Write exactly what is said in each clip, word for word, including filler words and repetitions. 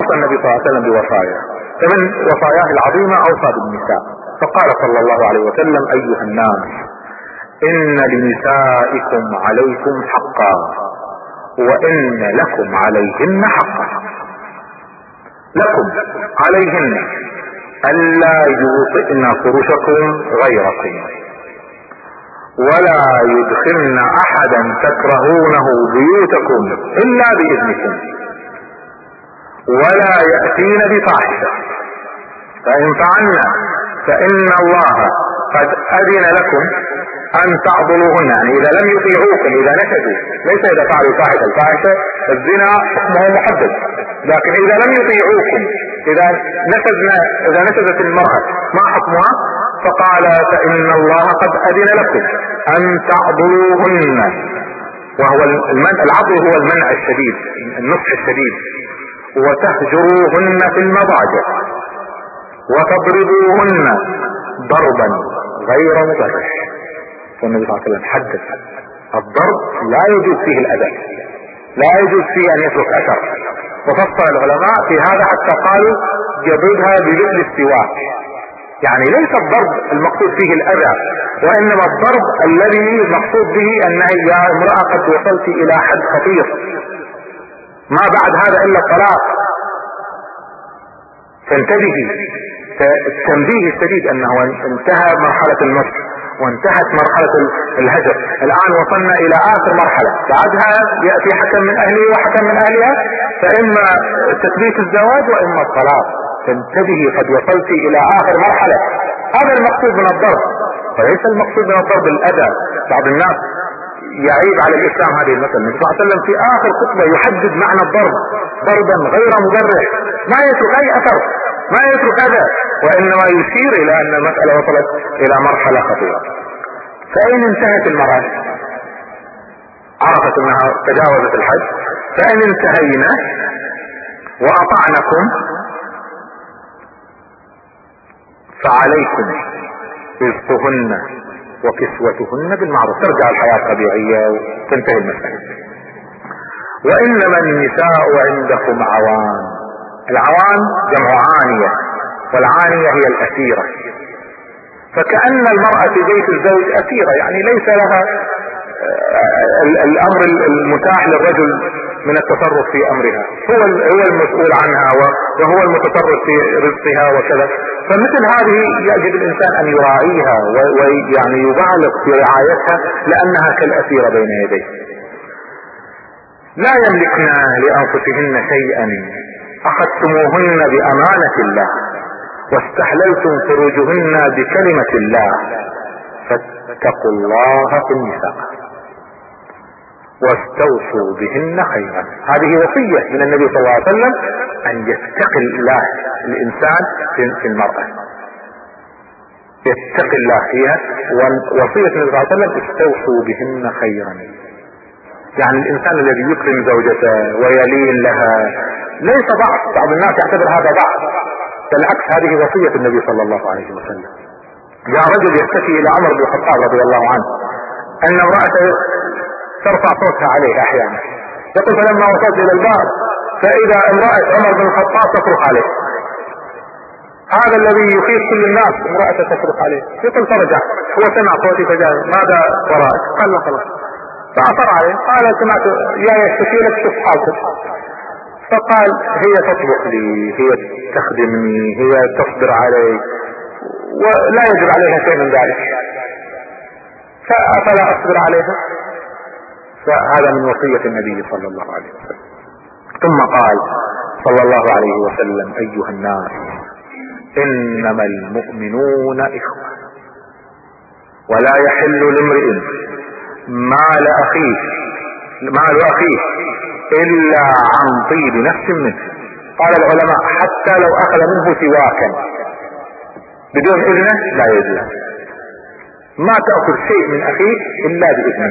اوصى النبي صلى الله عليه وسلم بوصايا، فمن وصاياه العظيمة اوصى بالنساء، فقال صلى الله عليه وسلم: ايها الناس، ان لنسائكم عليكم حقا وان لكم عليهن حقا. لكم عليهن الا يوطئن فرشكم غيركم، ولا يدخلن احدا تكرهونه بيوتكم الا باذنكم، ولا يأتين بفاحشة، فإن فعلنا فإن الله قد أذن لكم أن تعضلوهن. يعني إذا لم يطيعوكم، إذا نشدوا، ليس إذا فعلوا فاحشة، الفاحشة الزنا حكمه محدد، لكن إذا لم يطيعوكم، إذا نشدنا إذا نشدت المرأة ما حكمها؟ فقال: فإن الله قد أذن لكم أن تعضلوهن، وهو المنع، العضل هو المنع الشديد، النصح الشديد، وتهجروهن في المضاجع وتضربوهن ضربا غير مبرح. فالنبي صلى الله عليه وسلم حدث الضرب لا يجوز فيه الأذى، لا يجوز فيه أن يترك أثر، وفصل العلماء في هذا حتى قالوا يضربها بمثل السواك. يعني ليس الضرب المقصود فيه الأذى، وإنما الضرب الذي المقصود به أنه يا امرأة قد وصلت إلى حد خطير، ما بعد هذا إلا الطلاق، فانتبهي. التنبيه الشديد أنه انتهى مرحلة النص وانتهت مرحلة الهجر، الآن وصلنا إلى آخر مرحلة، بعدها يأتي حكم من أهله وحكم من أهلها، فإما تثبيت الزواج وإما الطلاق. فانتبهي، قد وصلت إلى آخر مرحلة. هذا المقصود من الضرب، وليس المقصود من الضرب الأذى. بعض الناس يعيب على الإسلام هذه المسألة. النبي صلى الله عليه وسلم في آخر خطبة يحدد معنى الضرب ضربا غير مبرح، ما يترك أي أثر، ما يترك أذى، وإنما يشير إلى أن المسألة وصلت إلى مرحلة خطيرة. فإن انتهت المرأة، عرفت أنها تجاوزت الحد، فإن انتهينا وأطعنكم فعليكم رزقهن وكسوتهن بالمعروف، ترجع الحياة طبيعية وتنتهي المسألة. وإنما النساء عندكم عوان. العوان جمع عانية، والعانية هي الأسيرة، فكأن المرأة في بيت الزوج أسيرة، يعني ليس لها الأمر المتاح للرجل من التصرف في أمرها، هو هو المسؤول عنها وهو المتصرف في رزقها وكذا. فمثل هذه يجب الإنسان أن يراعيها ويعني يبالغ في رعايتها، لأنها كالأسيرة بين يديه. لا يملكن لأنفسهن شيئا أخذتموهن بأمانة الله واستحللتم فروجهن بكلمة الله فاتقوا الله في النساء واستوصوا بهن خيرا. هذه وصية من النبي صلى الله عليه وسلم أن يتقي الله الإنسان في المرأة، يتقي الله فيها. ووصية النبي صلى الله عليه وسلم استوصوا بهن خيرا، يعني الإنسان الذي يكرم زوجته ويلين لها ليس ضعف. بعض الناس يعتبر هذا ضعف، بالعكس هذه وصية النبي صلى الله عليه وسلم. جاء رجل يشتكي إلى عمر بن الخطاب رضي الله عنه أن امرأته ترفع صوتها عليه أحيانا، يقول: فلما وصلت إلى الباب فإذا امرأة عمر بن الخطاب تصرخ عليه. هذا الذي يخيف كل الناس، امرأته تصرخ عليه. يقول: فرجع، هو سمع صوتي فجاء: ماذا وراءك؟ قال: لا خلاص. فأصر عليه، قال: سمعت يا يشتكي لك، شوف حالك. فقال: هي تطبخ لي، هي تخدمني، هي تصبر علي، ولا يجب عليها شيء من ذلك، فأفلا أصبر عليها؟ فهذا من وصية النبي صلى الله عليه وسلم. ثم قال صلى الله عليه وسلم: أيها الناس، إنما المؤمنون إخوة، ولا يحل لامرئ مال أخيه مال أخيه إلا عن طيب نفس منه. قال العلماء: حتى لو أخذ منه سواكا بدون إذنه لا يجوز، ما تأخذ شيء من أخيك إلا بإذنه.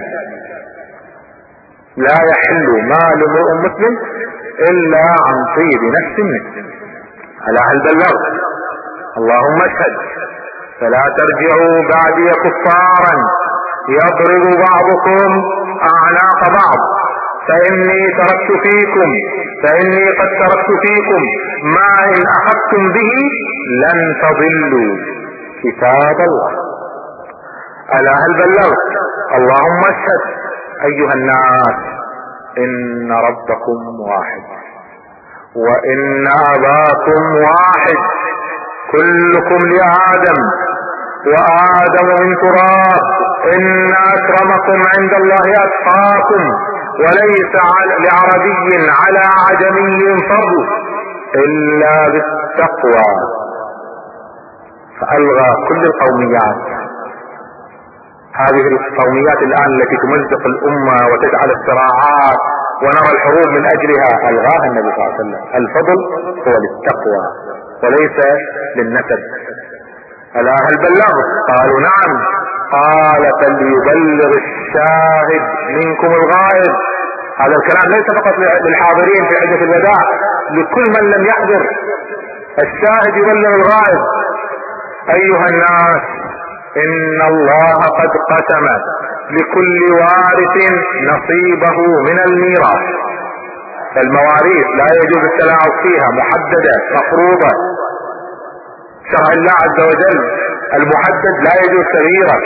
لا يحل مال امرئ مسلم إلا عن طيب نفس منه. ألا هل بلغت؟ اللهم اشهد. فلا ترجعوا بعدي كفارا يضرب بعضكم أعناق بعض، فاني تركت فيكم فاني قد تركت فيكم ما ان اخذتم به لن تضلوا كتاب الله. الا هل بلغت؟ اللهم اشهد. ايها الناس ان ربكم واحد وان اباكم واحد، كلكم لآدم وآدم من تراب، إن أكرمكم عند الله أتقاكم، وليس لعربي على عجمي فرض إلا بالتقوى. فألغى كل القوميات. هذه القوميات الآن التي تمزق الأمة وتجعل الصراعات ونرى الحروب من أجلها، ألغاها النبي صلى الله عليه وسلم. الفضل هو للتقوى وليس للنسب. ألا هل بلغت؟ قالوا نعم. قال فليبلغ الشاهد منكم الغائب. هذا الكلام ليس فقط للحاضرين في حجة الوداع، لكل من لم يحضر. الشاهد يبلغ الغائب. أيها الناس إن الله قد قسم لكل وارث نصيبه من الميراث. المواريث لا يجوز التلاعب فيها، محددة مفروضة. شرع الله عز وجل المحدد لا يجوز تغييره،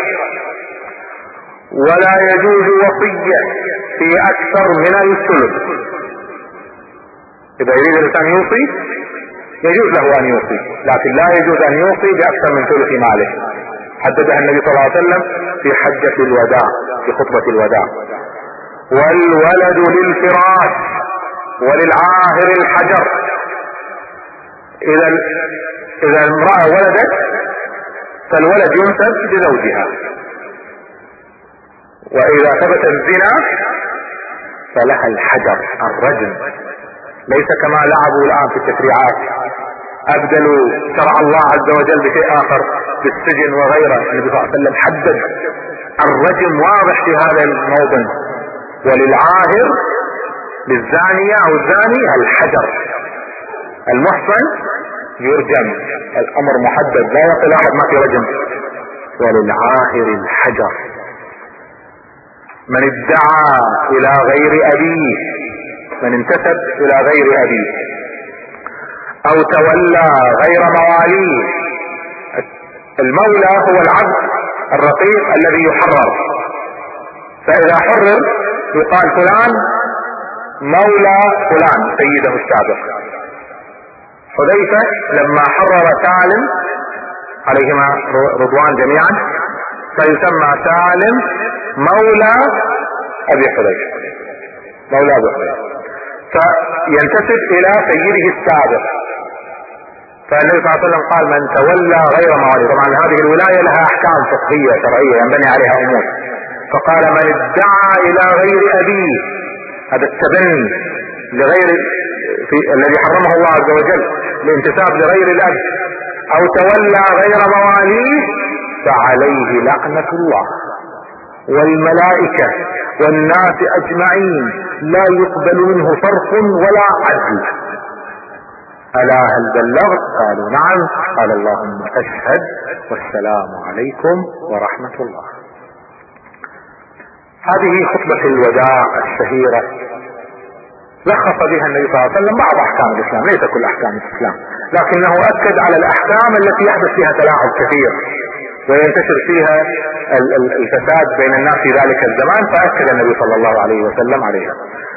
ولا يجوز وصية في اكثر من الثلث. اذا يريد الانسان يوصي يجوز له ان يوصي، لكن لا يجوز ان يوصي باكثر من ثلث ماله. حددها النبي صلى الله عليه وسلم في حجة الوداع، في خطبة الوداع. والولد للفراش وللعاهر الحجر. اذا اذا المرأة ولدت فالولد ينسب لزوجها، واذا ثبت الزنا فلها الحجر الرجم. ليس كما لعبوا الان في التشريعات، ابدلوا شرع الله عز وجل بشيء اخر بالسجن وغيره. النبي صلى الله عليه وسلم حدد الرجم واضح في هذا الموطن. وللعاهر للزانية او الزاني الحجر. المحصن يرجم، الامر محدد، لا يقول احد ما في رجم. وللعاهر الحجر. من ادعى الى غير ابيه، من انتسب الى غير ابيه او تولى غير مواليه. المولى هو العبد الرقيق الذي يحرر، فاذا حرر يقال فلان مولى فلان سيده السابق. حذيفة لما حرر سالم عليهما رضوان جميعا فيسمى سالم مولى ابي حذيفة، مولى ابي حذيفة، فينتسب الى سيده السابق. فالنبي صلى الله عليه وسلم قال من تولى غير موالي. طبعا هذه الولاية لها احكام فقهية شرعية ينبني عليها امور. فقال من ادعى الى غير ابيه، هذا التبني لغير في الذي حرمه الله عز وجل، الانتساب لغير الاب، او تولى غير مواليه فعليه لعنة الله والملائكة والناس اجمعين، لا يقبل منه صرف ولا عدل. الا هل بلغت؟ قالوا نعم. قال اللهم اشهد والسلام عليكم ورحمة الله. هذه خطبة الوداع الشهيرة لخص بها النبي صلى الله عليه وسلم بعض احكام الاسلام، ليس كل احكام الاسلام، لكنه اكد على الاحكام التي يحدث فيها تلاعب كثير وينتشر فيها الفساد بين الناس في ذلك الزمان، فاكد النبي صلى الله عليه وسلم عليها.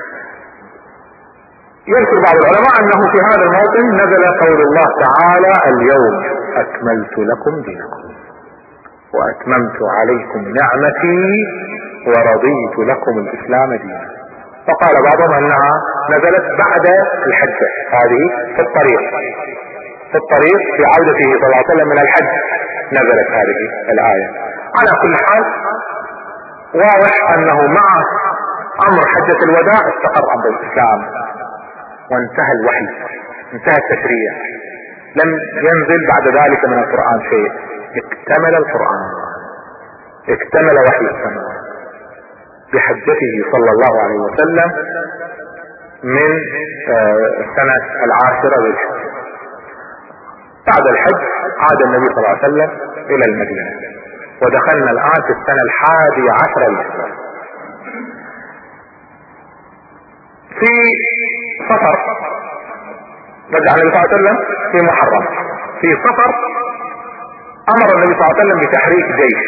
يذكر بعض العلماء انه في هذا الموطن نزل قول الله تعالى اليوم اكملت لكم دينكم واتممت عليكم نعمتي ورضيت لكم الاسلام دينا. وقال بعضهم انها نزلت بعد الحجة، هذه في الطريق في الطريق في عودته صلى الله عليه وسلم من الحج نزلت هذه الآية. على كل حال واضح انه مع امر حجة الوداع استقر امر الاسلام وانتهى الوحي، انتهى التشريع، لم ينزل بعد ذلك من القرآن شيء. اكتمل القرآن، اكتمل وحي السماوات بحجته صلى الله عليه وسلم من السنة العاشرة للحج. بعد الحج عاد النبي صلى الله عليه وسلم الى المدينة، ودخلنا الآن في السنة الحادية عشرة للحج. في صفر رجع النبي صلى الله عليه وسلم في محرم، في صفر امر النبي صلى الله عليه وسلم بتحريك جيش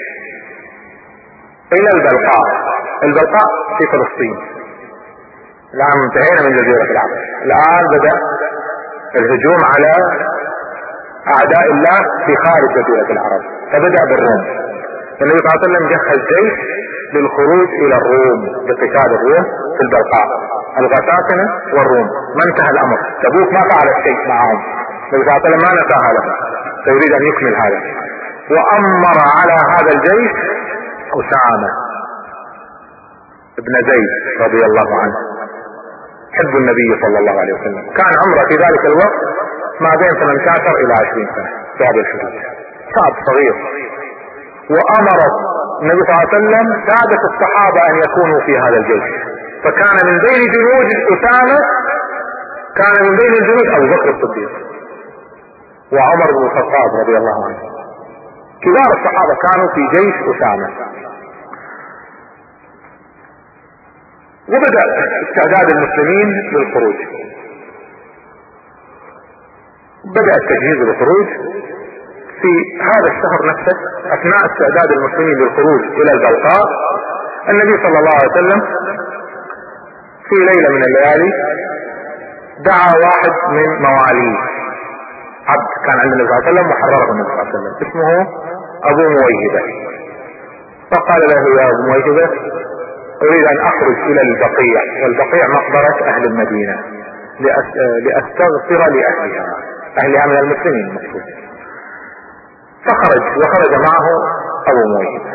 الى البلقاء. البلقاء في فلسطين، الان انتهينا من جزيرة العرب، الان بدأ الهجوم على اعداء الله في خارج جزيرة العرب، فبدأ بالروم. النبي صلى الله عليه وسلم جهز جيش للخروج الى الروم بقتال الروم في البلقاء، الغساسنة والروم. ما انتهى الامر، تبوك ما فعل شيء معهم، النبي صلى الله عليه وسلم ما نساها له، فيريد ان يكمل هذا. وامر على هذا الجيش اسامة ابن زيد رضي الله عنه، حب النبي صلى الله عليه وسلم، كان عمره في ذلك الوقت ما بين ثمانية عشر الى عشرين سنة في هذا الحدود، شاب صغير. وامر النبي صلى الله عليه وسلم سادة الصحابة ان يكونوا في هذا الجيش، فكان من بين جنود اسامة، كان من بين الجنود ابو بكر الصديق وعمر بن الخطاب رضي الله عنه، كبار الصحابة كانوا في جيش اسامة. وبدأ استعداد المسلمين للخروج، بدأ التجهيز للخروج في هذا الشهر نفسه. اثناء استعداد المسلمين للخروج الى البلقاء، النبي صلى الله عليه وسلم في ليلة من الليالي دعا واحد من مواليه، عبد كان عند النبي صلى الله عليه وسلم وحرره النبي صلى الله عليه وسلم، اسمه ابو مويهبة، فقال له يا ابو مويهبة اريد ان اخرج الى البقيع، والبقيع مقبرة اهل المدينة، لاستغفر لاهلها، اهلها من المسلمين المقصود. فخرج وخرج معه ابو مويهبة.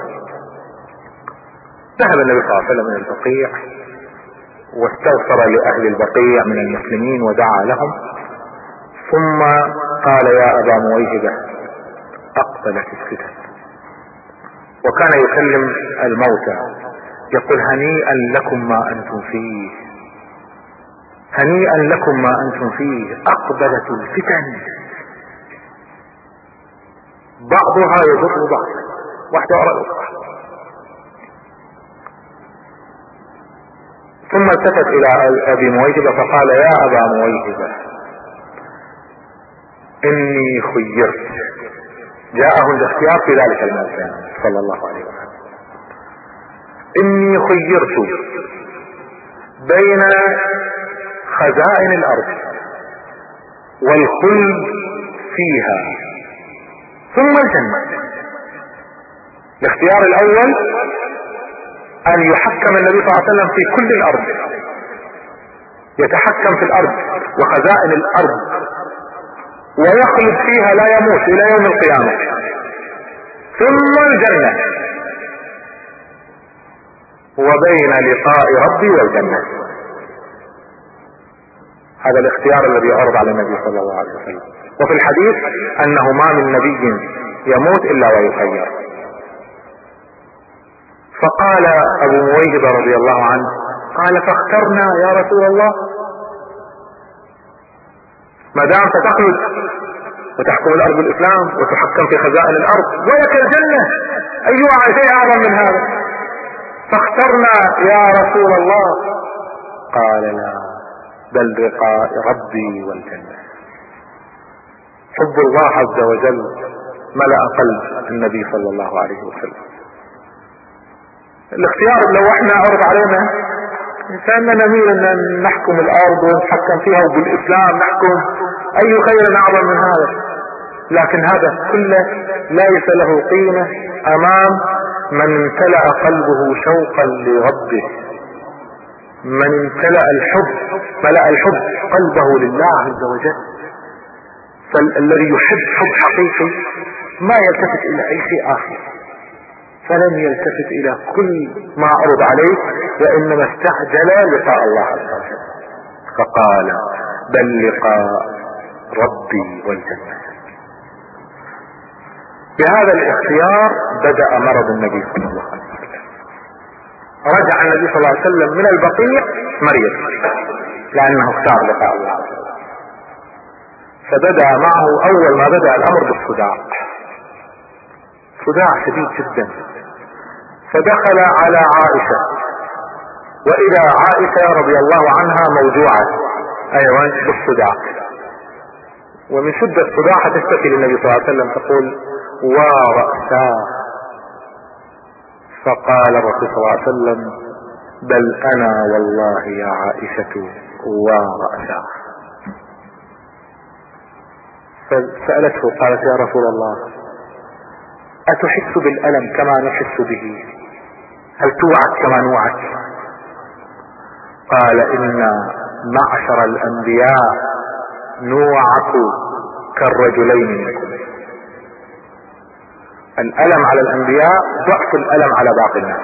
ذهب النبي صلى الله عليه وسلم الى البقيع واستغفر لاهل البقيع من المسلمين ودعا لهم، ثم قال يا ابا مويهبة اقبلت الفتن. وكان يكلم الموتى يقول هنيئا لكم ما انتم فيه، هنيئا لكم ما انتم فيه، اقبلت الفتن بعضها يضر بعض، واحدة وراء الاخرى. ثم التفت الى ابي مويهبة فقال يا ابا مويهبة اني خيرت، جاءه الاختيار في ذلك الموقع صلى الله عليه وسلم، اني خيرت بين خزائن الارض والخلد فيها ثم الجنة. الاختيار الاول ان يحكم النبي صلى الله عليه وسلم في كل الارض، يتحكم في الارض وخزائن الارض ويخلد فيها لا يموت الى يوم القيامة، ثم الجنة، وبين لقاء ربي والجنة. هذا الاختيار الذي عرض على النبي صلى الله عليه وسلم. وفي الحديث انه ما من نبي يموت الا ويخير. فقال ابو مويهبة رضي الله عنه قال فاخترنا يا رسول الله، ما دام ستخلد وتحكم الارض بالاسلام وتحكم في خزائن الارض ولك الجنة، ايها شيء اعظم من هذا؟ فاخترنا يا رسول الله. قال لا، بل لقاء ربي والجنة. حب الله عز وجل ملأ قلب النبي صلى الله عليه وسلم. الاختيار لو احنا عرض علينا كأننا نميل ان نحكم الارض ونتحكم فيها وبالاسلام نحكم، اي خير اعظم من هذا؟ لكن هذا كله ليس له قيمة امام من امتلأ قلبه شوقا لربه، من امتلأ الحب ملأ الحب قلبه لله عز وجل. فالذي يحب حب حقيقي ما يلتفت الى اي شيء اخر، فلن يلتفت الى كل ما عرض عليه، وانما استعجل لقاء الله عز وجل. فقال بل لقاء ربي والجنة. بهذا الاختيار بدأ مرض النبي صلى الله عليه وسلم. رجع النبي صلى الله عليه وسلم من البقيع مريض لانه اختار لقاء الله عز وجل. فبدأ معه اول ما بدأ الامر بالصداع، صداع شديد جدا. فدخل على عائشة واذا عائشة رضي الله عنها موجوعة ايضا بالصداع، ومن شدة صداعها تشتكي للنبي صلى الله عليه وسلم تقول ورأساه. فقال الرسول صلى الله عليه وسلم بل انا والله يا عائشة ورأساه. فسألته قالت يا رسول الله اتحس بالألم كما نحس به؟ هل توعك كما نوعك؟ قال ان معشر الانبياء نوعك كالرجلين منكم. الألم على الانبياء ضعف الألم على باقي الناس،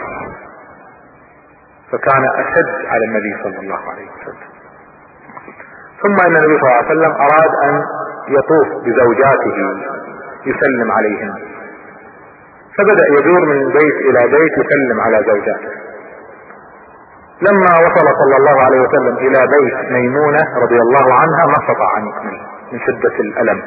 فكان اشد على النبي صلى الله عليه وسلم. ثم ان النبي صلى الله عليه وسلم اراد ان يطوف بزوجاته يسلم عليهن، فبدأ يدور من بيت الى بيت يسلم على زوجاته. لما وصل صلى الله عليه وسلم الى بيت ميمونة رضي الله عنها ما استطاع ان يكمل من شدة الالم،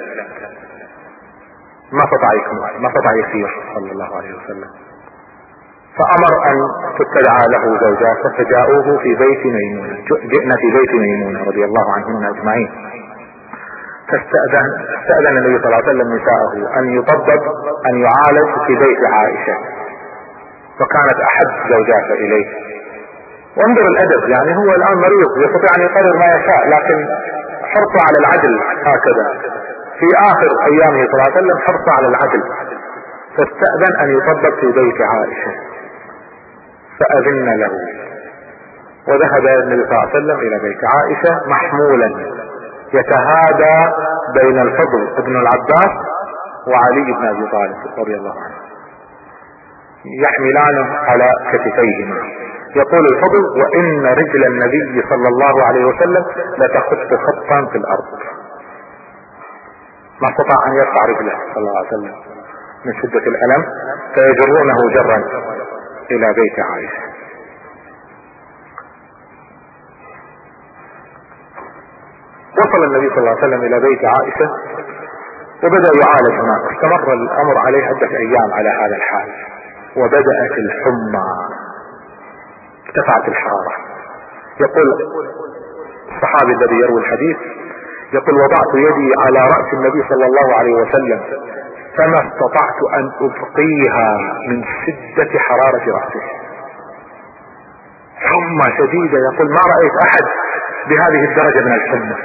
ما استطاع يكمل، ما استطاع يسير صلى الله عليه وسلم. فامر ان تتبع له زوجاته فجاءوه في بيت ميمونة، جئنا في بيت ميمونة رضي الله عنهن اجمعين. فاستأذن استأذن النبي صلى الله عليه وسلم نساءه ان يطبب ان يعالج في بيت عائشة، فكانت احب زوجاته اليه. وانظر الادب، يعني هو الان مريض يستطيع ان يقرر ما يشاء، لكن حرصه على العدل هكذا في اخر ايامه صلى الله عليه وسلم، حرصه على العدل. فاستأذن ان يطبب في بيت عائشة فاذن له، وذهب النبي صلى الله عليه وسلم الى بيت عائشة محمولا يتهادى بين الفضل ابن العباس وعلي بن ابي طالب رضي الله عنه، يحملانه على كتفيهما. يقول الفضل وان رجل النبي صلى الله عليه وسلم لتخط خطا في الارض، ما استطاع ان يرفع رجله صلى الله عليه وسلم من شدة الالم، فيجرونه جرا الى بيت عائشة. وصل النبي صلى الله عليه وسلم الى بيت عائشة وبدأ يعالج هناك. استمر الامر عليه عدة ايام على هذا الحال، وبدأت الحمى، ارتفعت الحرارة. يقول الصحابي الذي يروي الحديث يقول وضعت يدي على رأس النبي صلى الله عليه وسلم فما استطعت ان ابقيها من شدة حرارة رأسه، حمى شديدة. يقول ما رأيت احد بهذه الدرجة من الحمى،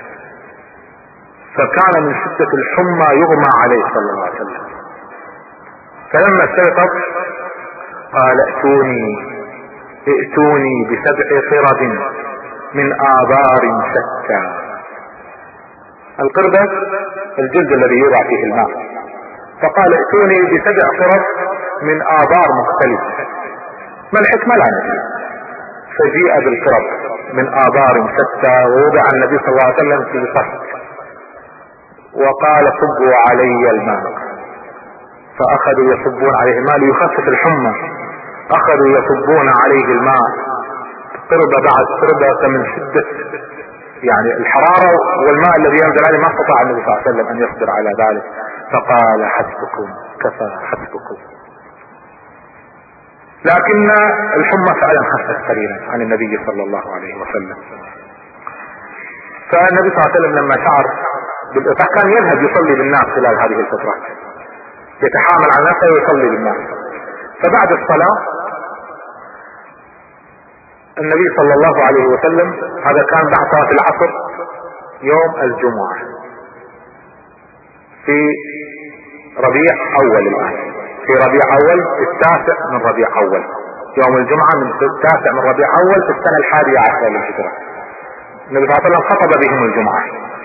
فكان من شدة الحمى يغمى عليه صلى الله عليه وسلم. فلما استيقظ قال ائتوني ائتوني بسبع قرد من آبار شتى. القردة الجلد الذي يوضع فيه الماء، فقال ائتوني بسبع قرد من آبار مختلفة. ما الحكمة؟ لا ندري. فجيء بالقرد من آبار شتى ووضع النبي صلى الله عليه وسلم في صف وقال صبوا علي الماء، فأخذوا يصبون عليه الماء ليخفف الحمى، أخذوا يصبون عليه الماء قربة بعد قربة من شدة يعني الحرارة والماء الذي ينزل عليه، ما استطاع النبي صلى الله عليه وسلم أن يصبر على ذلك، فقال حسبكم كفى حسبكم. لكن الحمى فعلا خفت قليلا عن النبي صلى الله عليه وسلم. فالنبي صلى الله عليه وسلم لما شعر بالإطاق كان يذهب يصلي بالناس خلال هذه الفترات، يتحامل على نفسه ويصلي بالناس. فبعد الصلاة النبي صلى الله عليه وسلم، هذا كان بعد صلاة العصر يوم الجمعة في ربيع اول، الان في ربيع اول في التاسع من ربيع اول، يوم الجمعة من التاسع من ربيع اول في السنة الحادية عشر للهجرة. النبي صلى الله عليه وسلم خطب بهم الجمعة.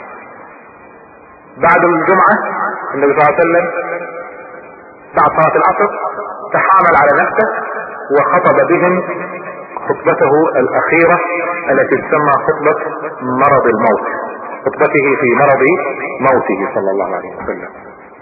بعد الجمعة النبي صلى الله عليه وسلم بعد صلاة العصر تحامل على نفسه وخطب بهم خطبته الأخيرة التي تسمى خطبة مرض الموت، خطبته في مرض موته صلى الله عليه وسلم.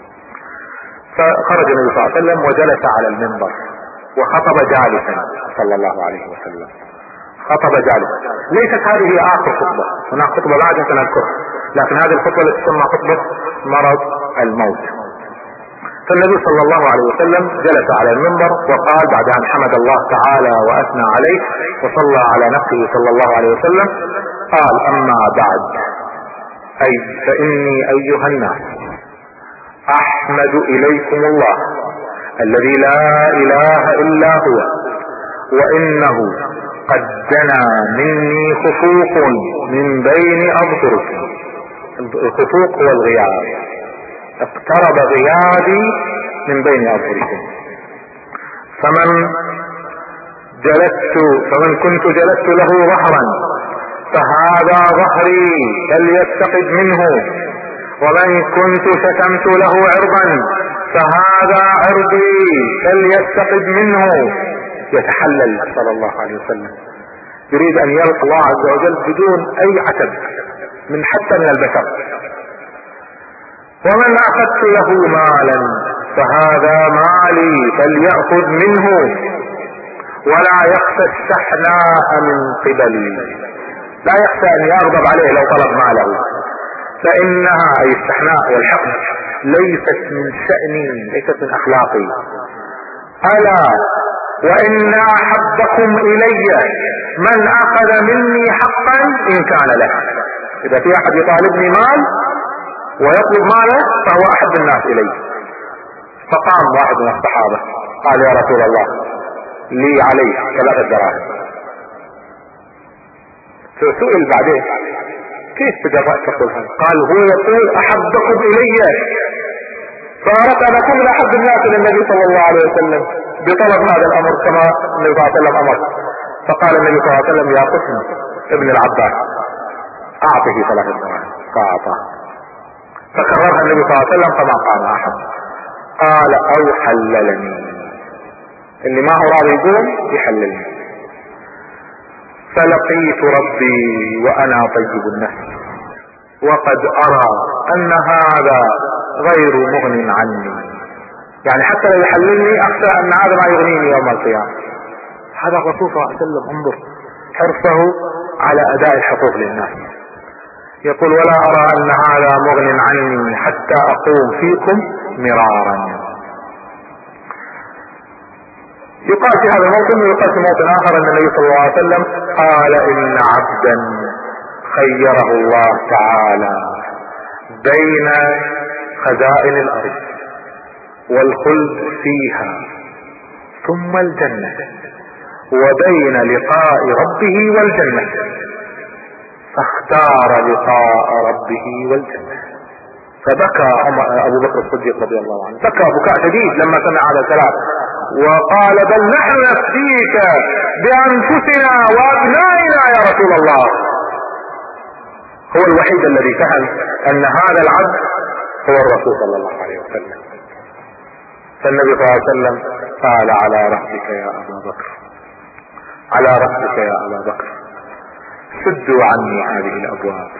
فخرج النبي صلى الله عليه وسلم وجلس على المنبر وخطب جالسا صلى الله عليه وسلم، خطب جالسا. ليست هذه آخر خطبة، هناك خطبة بعد سنذكرها، لكن هذه الخطبة التي تسمى خطبة مرض الموت. فالنبي صلى الله عليه وسلم جلس على المنبر وقال بعد ان حمد الله تعالى واثنى عليه وصلى على نفسه صلى الله عليه وسلم، قال: اما بعد، اي فاني ايها الناس احمد اليكم الله الذي لا اله الا هو، وانه قد دنا مني خفوق من بين اظهركم. الخفوق هو الغياب، اقترب غيابي من بين اظهركم، فمن جلست فمن كنت جلست له ظهرا فهذا ظهري فليستقد منه، ومن كنت شتمت له عرضا فهذا عرضي فليستقد منه. يتحلل صلى الله عليه وسلم، يريد ان يلقى الله عز وجل بدون اي عتب من حتى من البشر. ومن اخذت له مالا فهذا مالي فليأخذ منه، ولا يخشى الشحناء من قبلي، لا يخشى ان يغضب عليه لو طلب ماله، فانها اي الشحناء والحقد ليست من شأني، ليست من اخلاقي. الا وان احبكم الي من اخذ مني حقا ان كان له. اذا في احد يطالبني مال ويطلب ماله فهو احب الناس الي. فقام واحد من الصحابة قال: يا رسول الله، لي عليه ثلاثة دراهم. فسئل بعدين: كيف تجرأت تقول هذا؟ قال: هو يقول احبكم الي، فأردت ان اكون من احب الناس للنبي صلى الله عليه وسلم بطلب هذا الامر كما النبي صلى الله عليه وسلم امر. فقال النبي صلى الله عليه وسلم: يا قسم ابن العباس اعطه ثلاثة دراهم، فاعطاه. فكررها النبي صلى الله عليه وسلم فما قام احد. قال: او حللني، اللي ما هو راضي يقوم يحللني. فلقيت ربي وانا طيب النفس، وقد ارى ان هذا غير مغن عني، يعني حتى لو يحللني اخشى ان هذا ما يغنيني يوم القيامة. هذا الرسول صلى الله عليه وسلم، انظر حرصه على اداء الحقوق للناس. يقول: ولا ارى ان هذا مغن عني حتى اقوم فيكم مرارا. يقال في هذا الموطن ويقال في موطن اخر ان النبي صلى الله عليه وسلم قال: ان عبدا خيره الله تعالى بين خزائن الارض والخلد فيها ثم الجنة، وبين لقاء ربه والجنة، فاختار لقاء ربه والجنة. فبكى ابو بكر الصديق رضي الله عنه، بكى بكاء شديد لما سمع هذا الكلام، وقال: بل نحن نفديك بانفسنا وابنائنا يا رسول الله. هو الوحيد الذي فهم ان هذا العبد هو الرسول صلى الله عليه وسلم. فالنبي صلى الله عليه وسلم قال: على رأسك يا ابا بكر، على رأسك يا ابا بكر، سدوا عني هذه الابواب.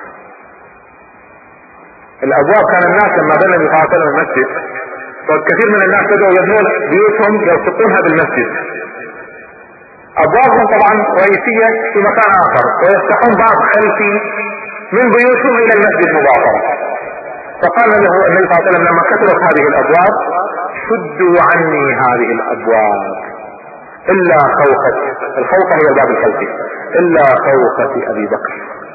الابواب كان الناس لما بنى النبي صلى الله عليه وسلم المسجد، وكثير من الناس بدأوا يبنون بيوتهم يلصقونها بالمسجد. ابوابهم طبعا رئيسية في مكان اخر، ويفتحون باب خلفي من بيوتهم الى المسجد مباشرة. فقال له النبي صلى الله عليه وسلم لما كثرت هذه الابواب: سدوا عني هذه الابواب الا خوخة، الخوخة هي الباب الخلفي، الا خوخة ابي بكر.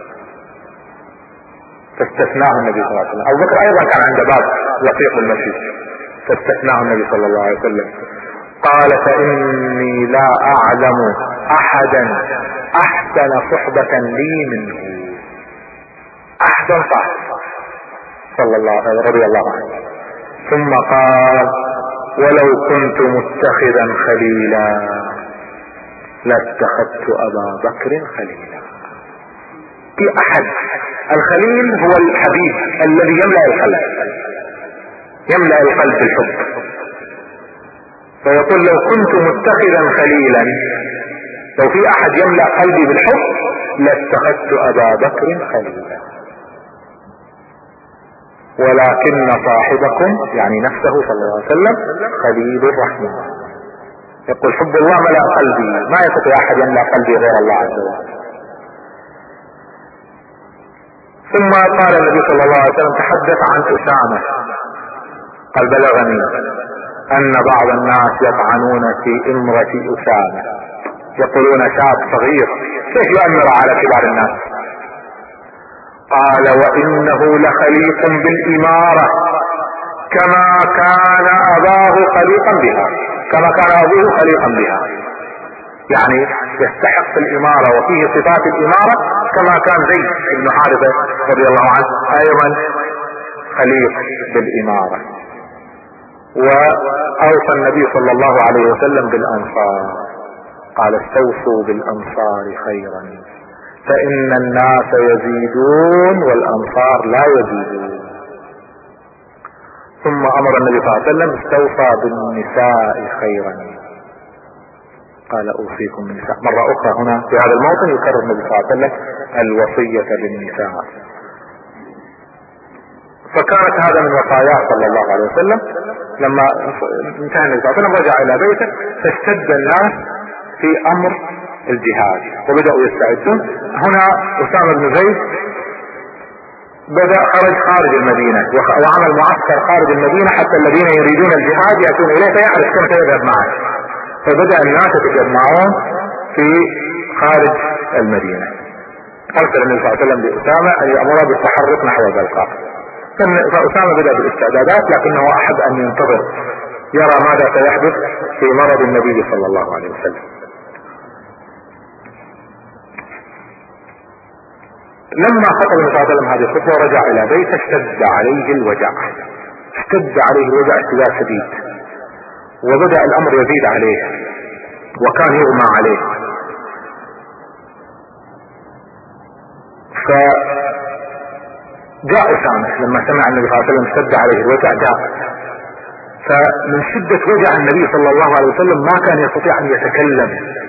فاستثناه النبي صلى الله عليه وسلم. ابو بكر ايضا كان عنده باب لطيق المسجد، فاستثناه النبي صلى الله عليه وسلم. قال: فاني لا اعلم احدا احسن صحبة لي منه. احسن صاحب صلى الله رضي الله عنه. ثم قال: ولو كنت متخذا خليلا لاتخذت ابا بكر خليلا. في احد، الخليل هو الحبيب الذي يملأ القلب، يملأ القلب بالحب. فيقول: لو كنت متخذا خليلا، لو في احد يملأ قلبي بالحب لاتخذت ابا بكر خليلا. ولكن صاحبكم، يعني نفسه صلى الله عليه وسلم، خليل الرحمن. يقول: حب الله ملأ قلبي، ما يستطيع احد يملأ قلبي غير الله عز وجل. ثم قال النبي صلى الله عليه وسلم: تحدث عن أسامة. قال بلغني ان بعض الناس يطعنون في امرة اسامة، يقولون شاب صغير كيف يؤمر على كبار الناس؟ قال وانه لخليق بالامارة كما كان اباه خليقا بها، كما كان ابوه خليقا بها، يعني يستحق الامارة وفيه صفات الامارة كما كان زيد بن حارثة رضي الله عنه ايضا خليق بالامارة. واوصى النبي صلى الله عليه وسلم بالانصار، قال استوصوا بالانصار خيرا فان الناس يزيدون والانصار لا يزيدون. ثم امر النبي صلى الله عليه وسلم استوصى بالنساء خيرا، قال اوصيكم بالنساء. مرة اخرى هنا في هذا الموطن يكرر النبي صلى الله عليه وسلم الوصية بالنساء. فكانت هذا من وصاياه صلى الله عليه وسلم. لما انتهى النبي صلى الله عليه وسلم رجع الى بيته فاشتد الناس في امر الجهاد وبدأوا يستعدون. هنا اسامة بن زيد بدأ خرج خارج المدينة وعمل معسكر خارج المدينة حتى الذين يريدون الجهاد يأتون اليه فيعرف كم سيذهب معه. فبدأ الناس يتجمعون في خارج المدينة. ارسل النبي صلى الله عليه وسلم باسامة ان يأمره بالتحرك نحو بلقاء. فاسامة بدأ بالاستعدادات لكنه احب ان ينتظر يرى ماذا سيحدث في مرض النبي صلى الله عليه وسلم. لما خطب النبي صلى الله عليه وسلم هذه الخطبة ورجع الى بيته اشتد عليه الوجع، اشتد عليه الوجع اشتداد شديد، وبدأ الامر يزيد عليه وكان يغمى عليه. فجاء اسامة لما سمع النبي صلى الله عليه وسلم اشتد عليه الوجع جاء، فمن شدة وجع النبي صلى الله عليه وسلم ما كان يستطيع ان يتكلم،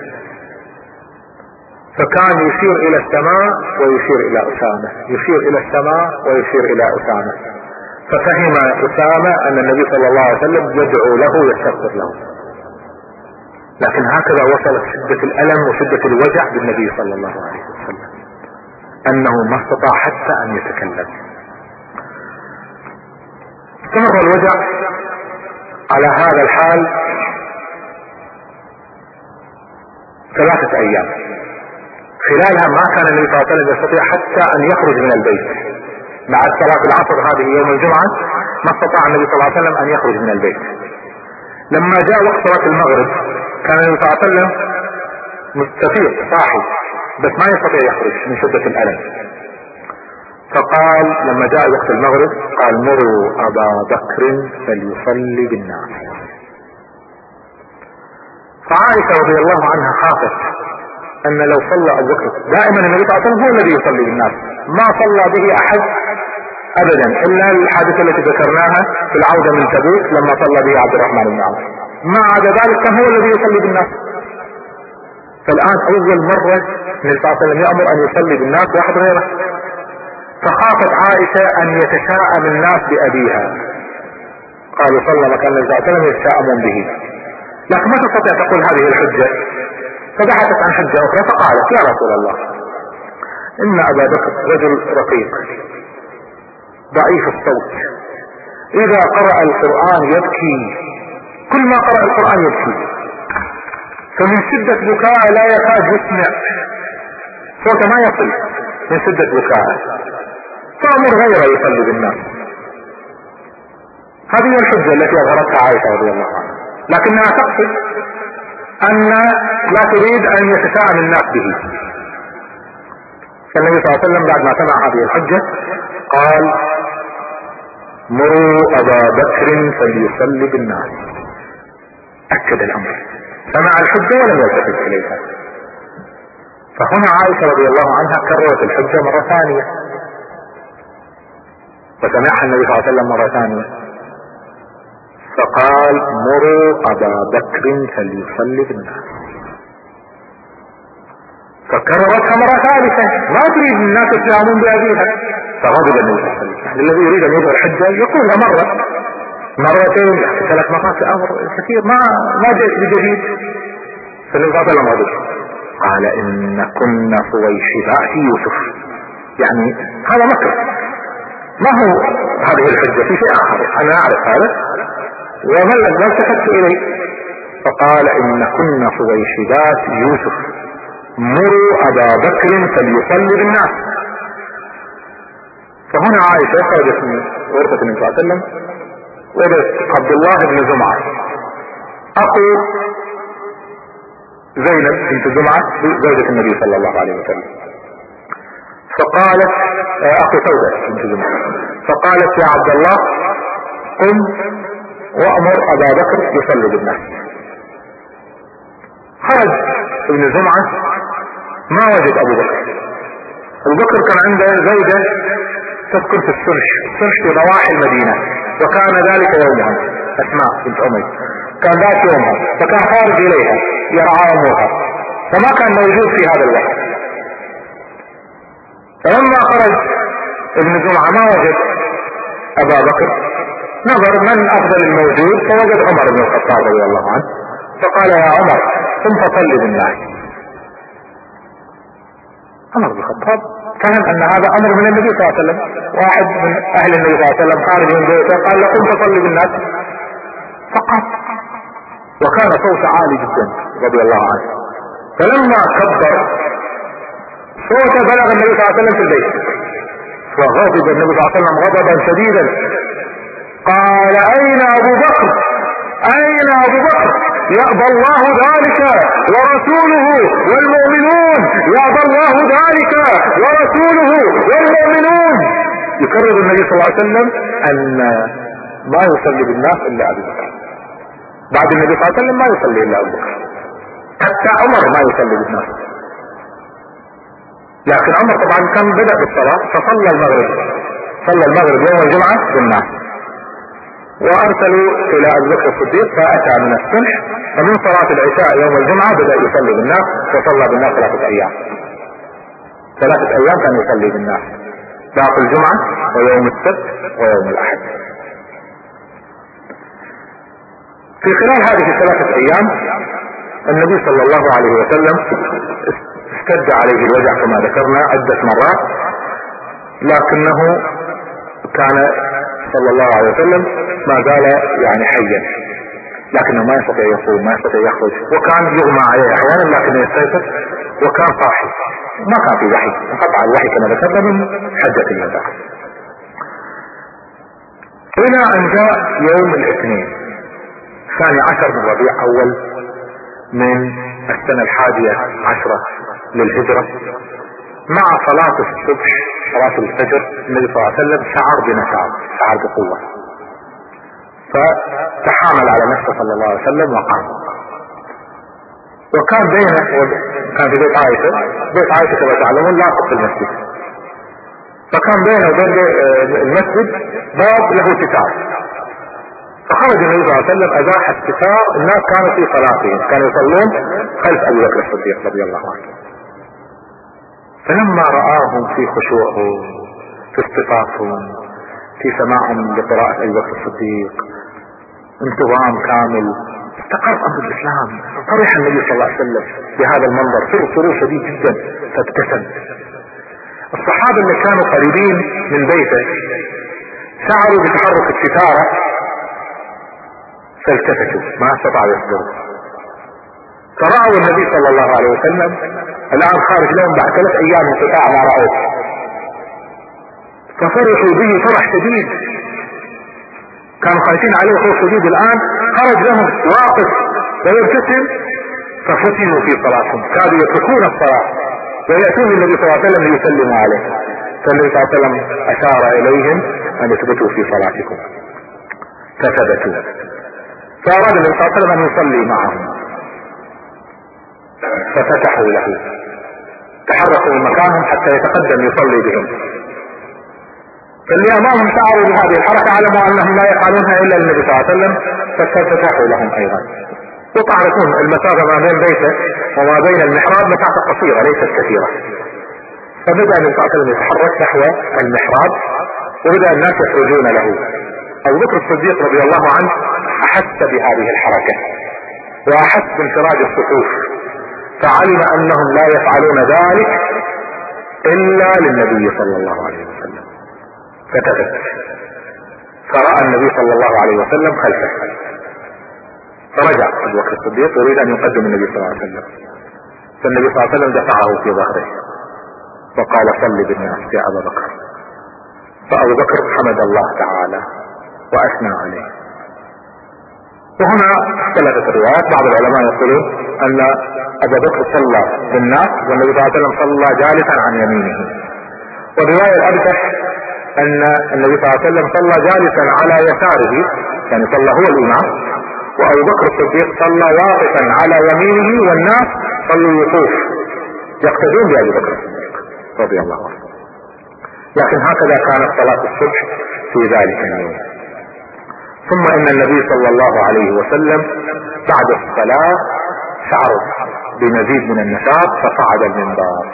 فكان يشير الى السماء ويشير الى اسامة، يشير الى السماء ويشير الى اسامة. ففهم اسامة ان النبي صلى الله عليه وسلم يدعو له ويستغفر له. لكن هكذا وصلت شدة الالم وشدة الوجع بالنبي صلى الله عليه وسلم انه ما استطاع حتى ان يتكلم. استمر الوجع على هذا الحال ثلاثة ايام، خلالها ما كان النبي صلى الله عليه وسلم يستطيع حتى ان يخرج من البيت. بعد صلاة العصر هذه يوم الجمعة ما استطاع النبي صلى الله عليه وسلم ان يخرج من البيت. لما جاء وقت صلاة المغرب كان النبي صلى الله عليه وسلم مستفيق صاحي بس ما يستطيع يخرج من شدة الالم. فقال لما جاء وقت المغرب قال مروا ابا بكر فليصلي بالناس. فعائشة رضي الله عنها خافت ان لو صلى ابو بكر، دائما النبي صلى الله عليه وسلم هو الذي يصلي بالناس، ما صلى به احد ابدا الا الحادثة التي ذكرناها في العودة من تبوك لما صلى به عبد الرحمن بن عوف، ما عدا ذلك كان هو الذي يصلي بالناس. فالان اول مرة النبي صلى الله عليه وسلم يأمر ان يصلي بالناس واحد غيره. فخافت عائشة ان يتشاءم الناس بابيها، قالوا صلى مكان النبي صلى الله عليه وسلم يتشاءمون به، لكن ما تستطيع تقول هذه الحجة. فبحثت عن حجة اخرى فقالت يا رسول الله ان ابا بكر رجل رقيق ضعيف الصوت، اذا قرأ القرآن يبكي، كل ما قرأ القرآن يبكي، فمن شدة بكاء لا يكاد يسمع صوته ما يصل من شدة بكاء، فأمر غيره يصلي بالناس. هذه هي الحجة التي اظهرتها عائشة رضي الله عنها، لكنها تقصد ان لا تريد ان يتشاءم الناس به. فالنبي صلى الله عليه وسلم بعد ما سمع هذه الحجة قال مروا ابا بكر فليصلي بالناس، اكد الامر، سمع الحجة ولم يلتفت اليها. فهنا عائشة رضي الله عنها كررت الحجة مرة ثانية، فسمعها النبي صلى الله عليه وسلم مرة ثانية فقال مروا ابا بكر فليصلي بالناس، فكررتها مرة ثالثة، ما تريد الناس يتشاءمون بأبيها. فغضب النبي صلى الله عليه وسلم، الذي يريد ان يظهر حجة يقولها مرة مرتين ثلاث مرات، امر كثير ما ما بجديد. فالنبي صلى الله عليه وسلم غضب، قال ان كنا صويحبات يوسف، يعني هذا مكر، ما هو هذه الحجة في شيء آخر، أنا أعرف هذا. وظلت التفت إليه فقال إن كنا صويحبات يوسف، مروا أبا بكر فليصلي بالناس. فهنا عائشة خرجت من غرفة النبي صلى الله عليه وسلم، وجدت عبد الله بن زمعة أخو زينب بنت زمعة زوجة النبي صلى الله عليه وسلم، فقالت أخو سودة بنت زمعة، فقالت يا عبد الله قم وأمر أبا بكر يصلي بالناس. خرج ابن زمعة ما وجد أبو بكر. أبو بكر كان عنده زوجة تذكر في السنش، السنش في ضواحي المدينة، وكان ذلك يومها أسماء بنت أمي، كان ذات يومها، فكان خارج إليها يرعى أمورها، فما كان موجود في هذا الوقت. فلما خرج ابن زمعة ما وجد أبا بكر، نظر من أفضل الموجود فوجد عمر بن الخطاب رضي الله عنه، فقال يا عمر قم فصلي بالناس. عمر بن الخطاب فهم أن هذا أمر من النبي صلى الله عليه وسلم، واحد من أهل النبي صلى الله عليه وسلم خارج من بيته قال له قم فصلي بالناس فقط، وكان صوت عالي جدا رضي الله عنه. فلما كبر صوته بلغ النبي صلى الله عليه وسلم في البيت، فغضب النبي صلى الله عليه وسلم غضبا شديدا، قال أين أبو بكر؟ أين أبو بكر؟ يأبى الله ذلك ورسوله والمؤمنون، يأبى الله ذلك ورسوله والمؤمنون. يكرر النبي صلى الله عليه وسلم أن ما يصلي بالناس إلا أبو بكر، بعد النبي صلى الله عليه وسلم ما يصلي إلا أبو بكر، حتى عمر ما يصلي بالناس. لكن عمر طبعا كان بدأ بالصلاة فصلى المغرب، صلى المغرب يوم الجمعة بالناس، وارسلوا الى ابي بكر الصديق فاتى من الصبح، فمن صلاة العشاء يوم الجمعة بدأ يصلي بالناس، وصلى بالناس ثلاثة ايام ثلاثة ايام كان يصلي بالناس، باقي الجمعة ويوم السبت ويوم الاحد. في خلال هذه الثلاثة ايام النبي صلى الله عليه وسلم اشتد عليه الوجع كما ذكرنا عدة مرات، لكنه كان صلى الله عليه وسلم ما زال يعني حيا، لكنه ما يستطيع يصوم، ما يستطيع يخرج، وكان يغمى عليه احيانا لكنه يستيقظ، وكان صاحي، ما كان في وحي، انقطع الوحي كما ذكرنا من حجة الوداع. الى ان جاء يوم الاثنين الثاني عشر من ربيع اول من السنة الحادية عشرة للهجرة، مع صلاة الصبح صلاة الفجر النبي صلى الله عليه وسلم شعر بنشاط، شعر بقوة، فتحامل على نفسه صلى الله عليه وسلم وقام. وكان بينه كان في بيت عائشة، بيت عائشة كما تعلمون لاصق في المسجد، فكان بينه وبين المسجد باب له ستار، فخرج النبي صلى الله عليه وسلم ازاح الستار، الناس كانوا في صلاتهم، كانوا يصلون خلف ابي بكر الصديق رضي الله عنه. فلما رآهم في خشوعهم، في اصطفافهم، في سماعهم لقراءة ابي بكر الصديق، انتظام كامل، استقر امر الاسلام، فرح النبي صلى الله عليه وسلم بهذا المنظر، سر سرور شديد جدا، فابتسم. الصحابة اللي كانوا قريبين من بيته شعروا بتحرك الستارة فالتفتوا، ما استطاعوا يصبروا، فرأوا النبي صلى الله عليه وسلم الآن خارج لهم بعد ثلاث أيام انقطاع ما رأوه، ففرحوا به فرح شديد، كانوا خايفين عليه خوف شديد، الآن خرج لهم واقف ويبتسم، ففتنوا في صلاتهم، كادوا يتركون الصلاة ويأتون النبي صلى الله عليه وسلم ليسلموا عليه، فالنبي صلى الله عليه وسلم أشار إليهم أن يثبتوا في صلاتكم، فثبتوا، فأراد النبي صلى الله عليه وسلم أن يصلي معهم، ففتحوا له، تحركوا من مكانهم حتى يتقدم يصلي بهم، فاللي امامهم شعروا بهذه الحركة علموا انهم لا يفعلونها الا للنبي صلى الله عليه وسلم، ففتحوا لهم ايضا. وتعرفون المسافة ما بين بيته وما بين المحراب مسافة قصيرة ليست كثيرة، فبدأ النبي صلى الله عليه وسلم يتحرك نحو المحراب، وبدأ الناس يخرجون له. ابو بكر الصديق رضي الله عنه احس بهذه الحركة واحس بانفراج الصفوف، فعلم انهم لا يفعلون ذلك الا للنبي صلى الله عليه وسلم، فتفت فرأى النبي صلى الله عليه وسلم خلفه، فرجع ابو بكر الصديق يريد ان يقدم النبي صلى الله عليه وسلم، فالنبي صلى الله عليه وسلم دفعه في ظهره وقال صل بالناس يا ابا بكر. فابو بكر حمد الله تعالى واثنى عليه. وهنا اختلفت الروايات، بعض العلماء يقولون ان ابا بكر صلى بالناس والنبي صلى الله عليه وسلم صلى جالسا عن يمينه، والرواية الارجح ان النبي صلى الله عليه وسلم صلى جالسا على يساره، يعني صلى هو الامام، وابو بكر الصديق صلى واقفا على يمينه والناس صلوا وقوف يقتدون بابي بكر الصديق رضي الله عنه. لكن هكذا كانت صلاة الصبح في ذلك اليوم. ثم ان النبي صلى الله عليه وسلم بعد الصلاة شعر بمزيد من النشاط فصعد المنبر،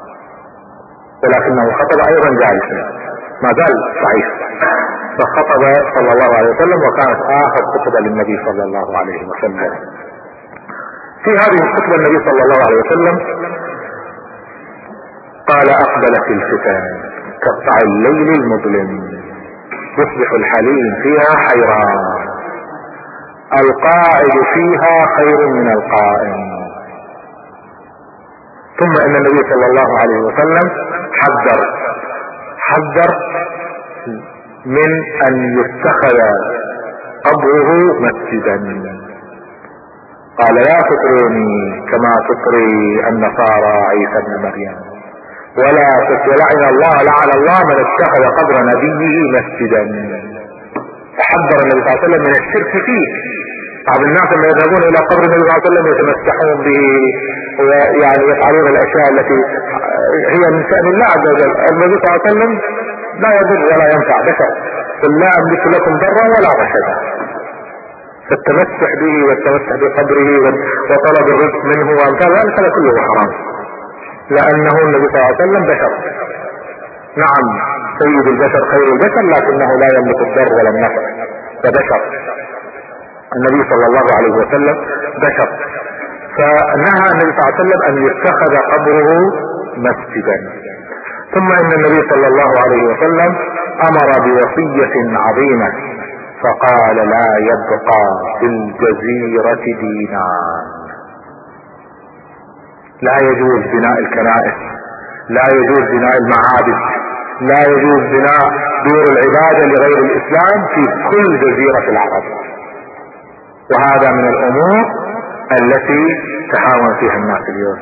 ولكنه خطب ايضا جالسا، ما زال ضعيف، فخطب صلى الله عليه وسلم وكانت اخر خطبة للنبي صلى الله عليه وسلم. في هذه الخطبة النبي صلى الله عليه وسلم قال اقبلت الفتن كقطع الليل المظلم يصبح الحليم فيها حيران، القاعد فيها خير من القائم. ثم ان النبي صلى الله عليه وسلم حذر حذر من ان يتخذ قبره مسجدا، قال لا تطروني كما تطري النصارى عيسى ابن مريم، ولا تلعن الله لعن الله من اتخذ قبر نبيه مسجدا. فحذر النبي صلى الله عليه وسلم من الشرك فيه. بعض الناس لما يذهبون الى قبر النبي صلى الله عليه وسلم يتمسحون به ويعني يفعلون الاشياء التي هي من شأن الله عز وجل. النبي صلى الله عليه وسلم لا يضر ولا ينفع بشر، قل لا املك لكم ضرا ولا رشدا. فالتمسح به والتمسح بقبره وطلب الرزق منه وامثال ذلك هذا كله حرام، لانه النبي صلى الله عليه وسلم بشر. نعم سيد البشر خير البشر، لكنه لا يملك الضر ولا النفع، فبشر. النبي صلى الله عليه وسلم بشر، فنهى النبي صلى الله عليه وسلم ان يتخذ قبره مسجدا. ثم ان النبي صلى الله عليه وسلم امر بوصية عظيمة فقال لا يبقى في الجزيرة دينار، لا يجوز بناء الكنائس، لا يجوز بناء المعابد، لا يجوز بناء دور العبادة لغير الاسلام في كل جزيرة العرب. وهذا من الامور التي تهاون فيها الناس اليوم،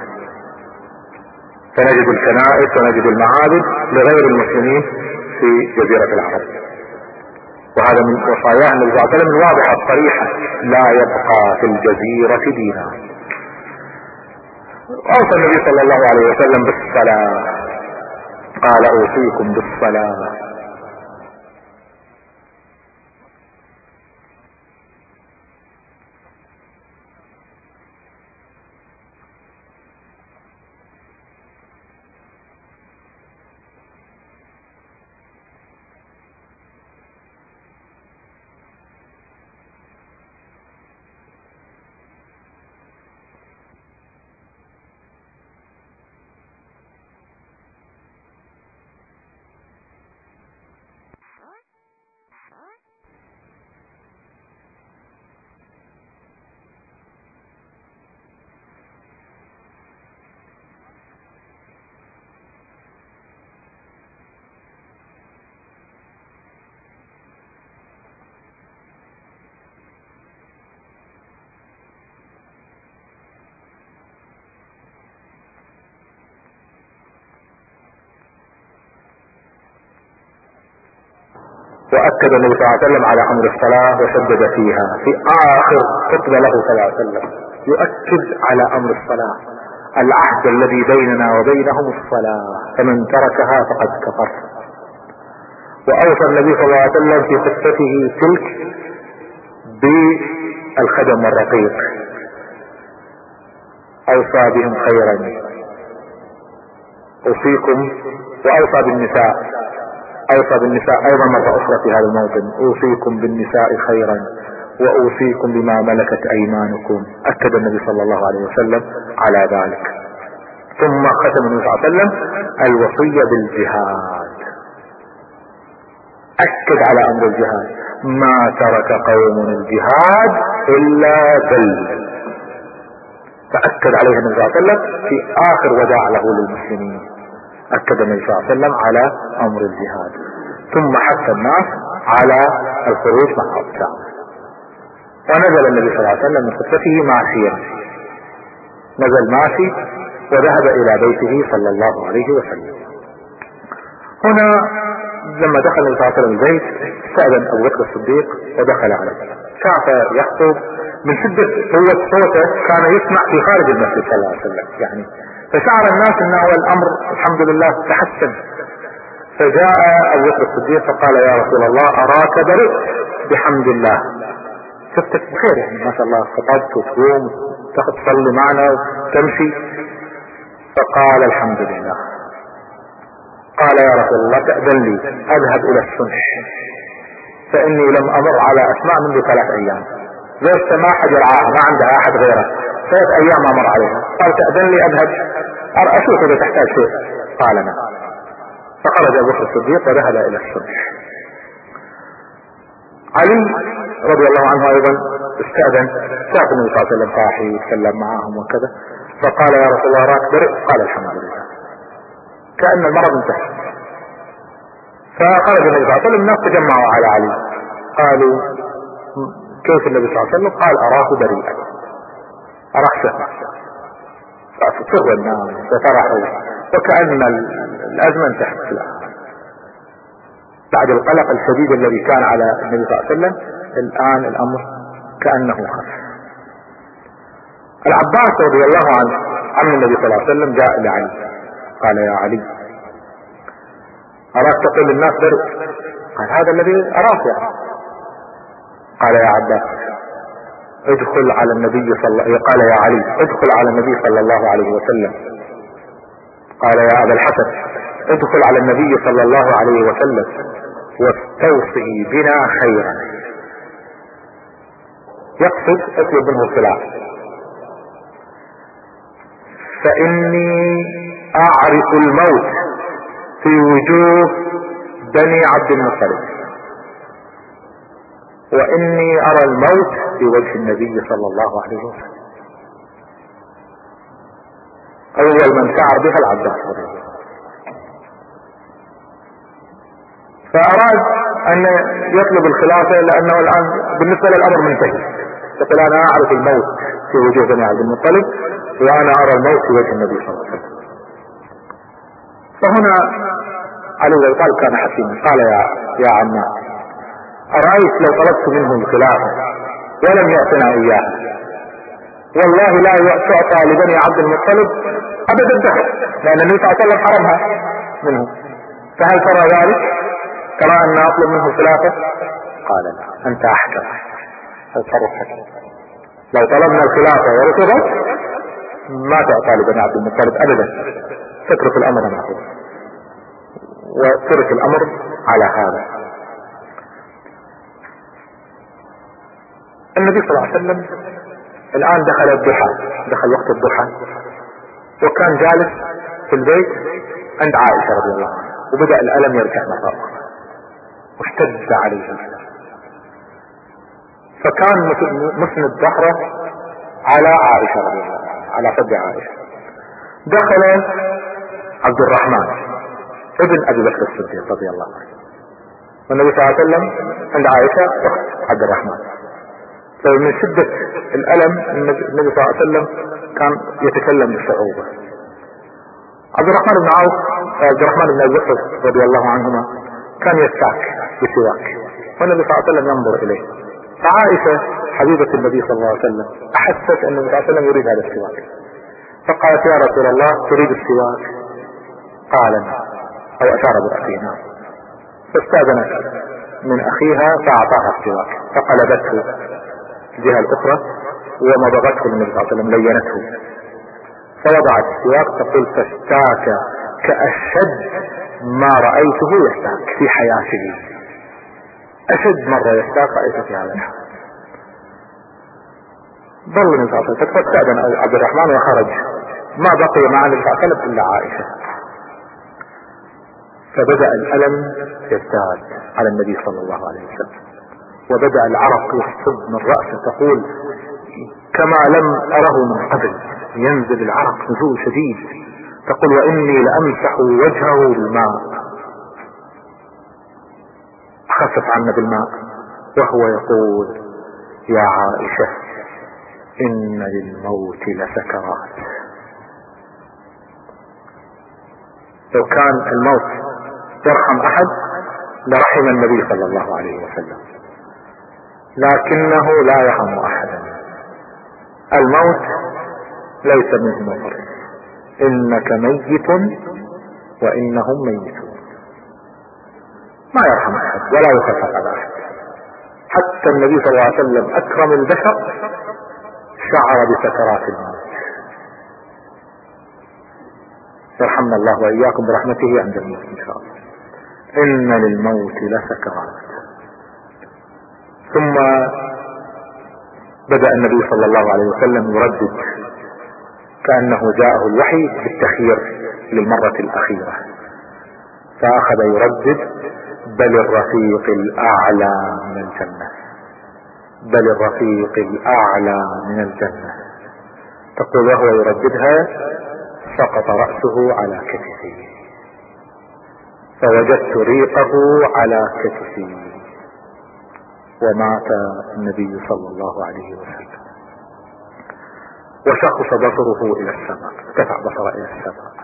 فنجد الكنائس ونجد المعابد لغير المسلمين في جزيرة العرب، وهذا من وصاياه النبي صلى الله عليه وسلم الواضحة الصريحة، لا يبقى في الجزيرة دينار. اوصى النبي صلى الله عليه وسلم بالصلاة، قال اوصيكم بالصلاة. واكد النبي صلى الله عليه وسلم على امر الصلاة وشدد فيها في اخر خطبة له صلى الله عليه وسلم، يؤكد على امر الصلاة، العهد الذي بيننا وبينهم الصلاة، فمن تركها فقد كفر. واوصى النبي صلى الله عليه وسلم في خطته تلك بالخدم والرقيق، اوصى بهم خيرا، اوصيكم، واوصى بالنساء، اوصى بالنساء ايضا مرة اخرى في هذا الموطن، اوصيكم بالنساء خيرا واوصيكم بما ملكت ايمانكم، اكد النبي صلى الله عليه وسلم على ذلك. ثم ختم النبي صلى الله عليه وسلم الوصية بالجهاد، اكد على امر الجهاد، ما ترك قوم الجهاد إلا ذل. فأكد عليه النبي صلى الله عليه وسلم في آخر وداع له للمسلمين، أكد النبي صلى الله عليه وسلم على أمر الجهاد، ثم حث الناس على الخروج مع الشعب. ونزل النبي صلى الله عليه وسلم من خطبته ماشيا، نزل ماشي وذهب إلى بيته صلى الله عليه وسلم. هنا لما دخل النبي صلى الله عليه وسلم البيت استأذن أبو بكر الصديق ودخل عليه، شاف يخطب، من شدة قوة صوته كان يسمع في خارج المسجد صلى الله عليه وسلم يعني، فشعر الناس انه الامر الحمد لله تحسن. فجاء ابو بكر الصديق فقال يا رسول الله اراك برئت بحمد الله، شفتك بخير يعني ما شاء الله، خطبت وتقوم تاخذ تصلي معنا وتمشي. فقال الحمد لله. قال يا رسول الله تأذن لي اذهب الى الصنح، فاني لم امر على اسماء منذ ثلاث ايام، زوجته ما حد يرعاها، ما عندها احد غيره، ثلاث ايام امر عليها. قال تأذن لي اذهب اشوف اذا تحتاج شيء. قال نعم. فخرج ابو بكر الصديق وذهب الى الصنح. علي رضي الله عنه ايضا استأذن، شاف النبي صلى الله عليه وسلم صاحي يتكلم معاهم وكذا، فقال يا رسول الله راك برئ؟ قال الحمد لله، كأن المرض انتهى. فخرج النبي صلى الله عليه وسلم، الناس تجمعوا على علي، قالوا كيف النبي صلى الله عليه وسلم؟ قال اراه بريئا، اراك شفع. فسر الناس وفرحوا وكأن الازمة انتهت الان، بعد القلق الشديد الذي كان على النبي صلى الله عليه وسلم الان الامر كأنه خف. العباس رضي الله عنه عم النبي صلى الله عليه وسلم جاء لعلي قال يا علي اراك تقول للناس برئ؟ قال هذا الذي اراك يعني. قال يا عباس ادخل على النبي صلى الله قال يا علي ادخل على النبي صلى الله عليه وسلم. قال يا ابا الحسن ادخل على النبي صلى الله عليه وسلم واستوصي بنا خيرا. يقصد اطلب منه الصلاح، فاني اعرف الموت في وجوه بني عبد المطلب، واني ارى الموت في وجه النبي صلى الله عليه وسلم. اول من شعر بها العباس رضي الله عنه. فاراد ان يطلب الخلافة لانه الان بالنسبة للامر منتهي، يقول انا اعرف الموت في وجوه بني عبد المطلب وانا ارى الموت في وجه النبي صلى الله عليه وسلم. فهنا علي بن ابي طالب كان حكيما، قال يا يا عمار أرأيت لو طلبت منه الخلافة ولم يعطنا إياها، والله لا تعطى لبني عبد المطلب أبد الدهر، لأن النبي صلى الله عليه وسلم حرمها منه. فهل ترى ذلك؟ ترى أن أطلب منه الخلافة؟ قال لا، أنت أحكم، تصرف حكيم. لو طلبنا الخلافة ورفضت ما تعطى لبني عبد المطلب أبدا، تترك الأمر معه وترك الأمر على هذا. النبي صلى الله عليه وسلم الآن دخل الضحى، دخل وقت الضحى، وكان جالس في البيت عند عائشة رضي الله عنها، وبدأ الألم يرجع مرة أخرى واشتد عليه الألم، فكان مسند ظهره على عائشة رضي الله عنها، على صدر عائشة. دخل عبد الرحمن ابن أبي بكر الصديق رضي الله عنه، والنبي صلى الله عليه وسلم عند عائشة أخت عبد الرحمن. فمن شدة الألم النبي صلى الله عليه وسلم كان يتكلم بصعوبة. عبد الرحمن بن عوف عبد الرحمن بن أبي بكر رضي الله عنهما كان يستعك بسواك، والنبي صلى الله عليه وسلم ينظر إليه. فعائشة حبيبة النبي صلى الله عليه وسلم أحست أن النبي صلى الله عليه وسلم يريد هذا السواك، فقالت يا رسول الله تريد السواك؟ قال نعم، أو أشار برأسه نعم. فاستأذنت من أخيها فأعطاها السواك، فقلبته الجهة الأخرى ومضغته النبي صلى الله عليه وسلم، لينته، فوضعت السواك تقول فاستاك كأشد ما رأيته يستاك في حياته، أشد مرة يستاك رأيته في هذا الحال. ظل النبي صلى الله عليه وسلم، فاستأذن عبد الرحمن وخرج، ما بقي مع النبي صلى الله عليه وسلم إلا عائشة. فبدأ الألم يزداد على النبي صلى الله عليه وسلم، وبدأ العرق يصب من رأسه، تقول كما لم أره من قبل، ينزل العرق نزول شديد. تقول وإني لأمسح وجهه بالماء، خفف عنا بالماء، وهو يقول يا عائشة إن للموت لسكرات. لو كان الموت يرحم أحد لرحم النبي صلى الله عليه وسلم، لكنه لا يرحم أحدا. الموت ليس منه مفر، إنك ميت وإنهم ميتون، ما يرحم أحد ولا يخفف على أحد. حتى النبي صلى الله عليه وسلم أكرم البشر شعر بسكرات الموت. يرحمنا الله وإياكم برحمته عند الموت إن شاء الله. إن للموت لسكرات. ثم بدأ النبي صلى الله عليه وسلم يردد كأنه جاءه الوحي بالتخيير للمرة الأخيرة، فأخذ يردد بل الرفيق الأعلى من الجنة، بل الرفيق الأعلى من الجنة. تقول وهو يرددها سقط رأسه على كتفي، فوجدت ريقه على كتفي، ومات النبي صلى الله عليه وسلم. وشخص بصره إلى السماء، ارتفع بصره إلى السماء.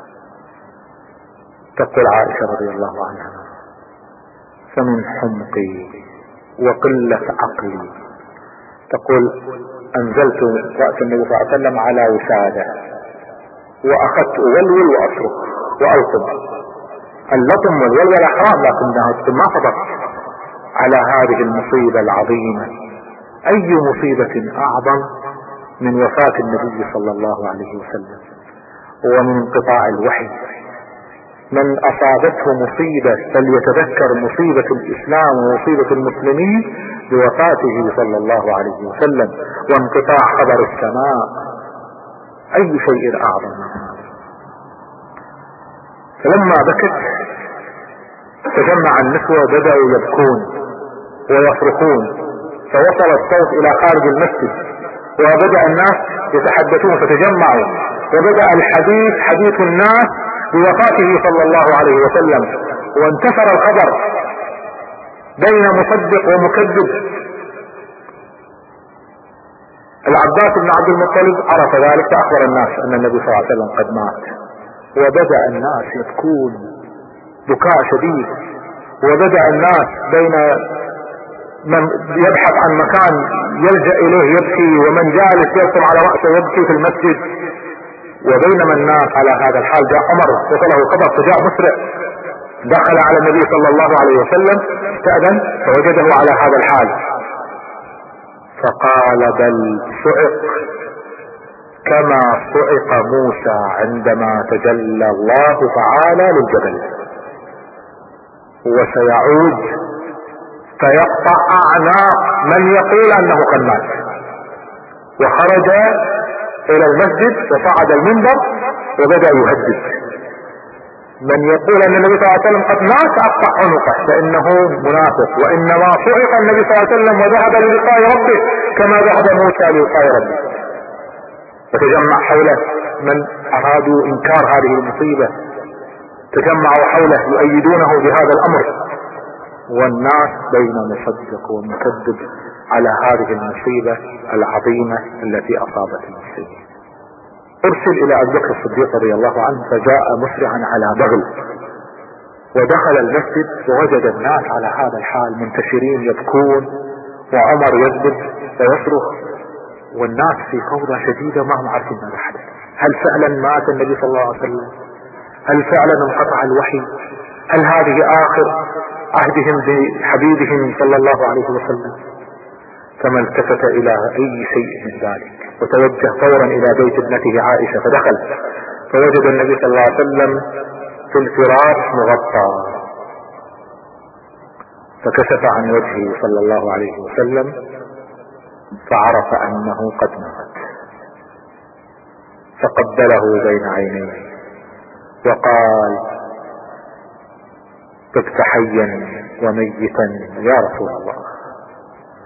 تقول عائشة رضي الله عنها فمن حمقي وقلة عقلي، تقول أنزلت رأس النبي صلى الله عليه وسلم على وسادة وأخذت أولول وأصرخ وألطم. اللطم والولول حرام، لكنها ما صبرت على هذه المصيبة العظيمة. أي مصيبة أعظم من وفاة النبي صلى الله عليه وسلم ومن انقطاع الوحي؟ من أصابته مصيبة فليتذكر مصيبة الإسلام ومصيبة المسلمين بوفاته صلى الله عليه وسلم وانقطاع خبر السماء. أي شيء أعظم من هذا؟ فلما بكت تجمع النسوة، بدأوا يبكون ويصرخون، فوصل الصوت إلى خارج المسجد، وبدأ الناس يتحدثون فتجمعوا، وبدأ الحديث حديث الناس بوفاته صلى الله عليه وسلم، وانتشر الخبر بين مصدق ومكذب. العباس بن عبد المطلب عرف ذلك فأخبر الناس أن النبي صلى الله عليه وسلم قد مات، وبدأ الناس يبكون بكاء شديد، وبدأ الناس بين من يبحث عن مكان يلجأ إليه يبكي، ومن جالس يرسم على رأسه يبكي في المسجد. وبينما الناس على هذا الحال جاء عمر وصله الخبر فجاء مسرع، دخل على النبي صلى الله عليه وسلم، استأذن فوجده على هذا الحال، فقال بل صعق كما صعق موسى عندما تجلى الله تعالى للجبل، وسيعود فيقطع أعناق من يقول أنه قد مات. وخرج إلى المسجد وصعد المنبر وبدأ يهدد من يقول أن النبي صلى الله عليه وسلم قد مات أقطع عنقه فإنه منافق، وإنما صعق النبي صلى الله عليه وسلم وذهب للقاء ربه كما ذهب موسى للقاء ربه. وتجمع حوله من أرادوا إنكار هذه المصيبة، تجمعوا حوله يؤيدونه بهذا الأمر، والناس بين مصدق ومكذب على هذه المصيبة العظيمة التي أصابت المسلمين. أرسل إلى أبي بكر الصديق رضي الله عنه فجاء مسرعا على بغل، ودخل المسجد ووجد الناس على هذا الحال منتشرين يبكون، وعمر يكذب ويصرخ، والناس في فوضى شديدة ما هم عارفين ماذا حدث. هل فعلا مات النبي صلى الله عليه وسلم؟ هل فعلا انقطع الوحي؟ هل هذه آخر عهدهم بحبيبهم صلى الله عليه وسلم؟ فما التفت إلى أي شيء من ذلك، وتوجه فورا إلى بيت ابنته عائشة، فدخل فوجد النبي صلى الله عليه وسلم في الفراش مغطى، فكشف عن وجهه صلى الله عليه وسلم فعرف أنه قد مات، فقبله بين عينيه وقال طبت حيا وميتا يا رسول الله.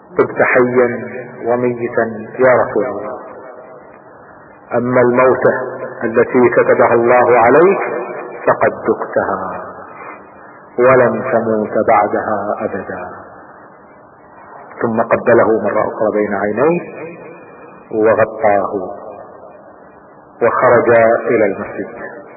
طبت حيا وميتا يا رسول الله، اما الموتة التي كتبها الله عليك فقد ذقتها ولن تموت بعدها ابدا. ثم قبله مرة اخرى بين عينيه وغطاه وخرج الى المسجد.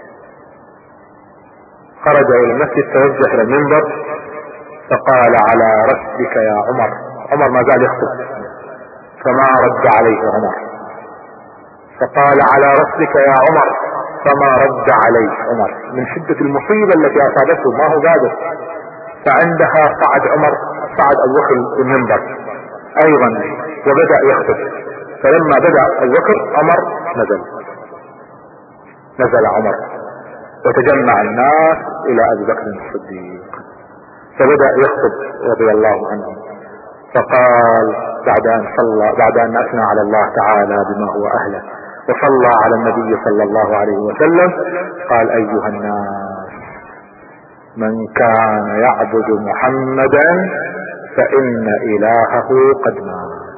خرج الى المسجد، توجه الى المنبر فقال على رسلك يا عمر. عمر ما زال يخطب فما رد عليه عمر، فقال على رسلك يا عمر فما رد عليه عمر من شدة المصيبة التي اصابته، ما هو قادر. فعندها صعد عمر، صعد ابو بكر المنبر ايضا وبدأ يخطب. فلما بدأ ابو بكر عمر نزل نزل عمر وتجمع الناس الى ابي بكر الصديق، فبدأ يخطب رضي الله عنه. فقال بعد ان صلى بعد ان اثنى على الله تعالى بما هو اهله وصلى على النبي صلى الله عليه وسلم، قال ايها الناس من كان يعبد محمدا فان الهه قد مات،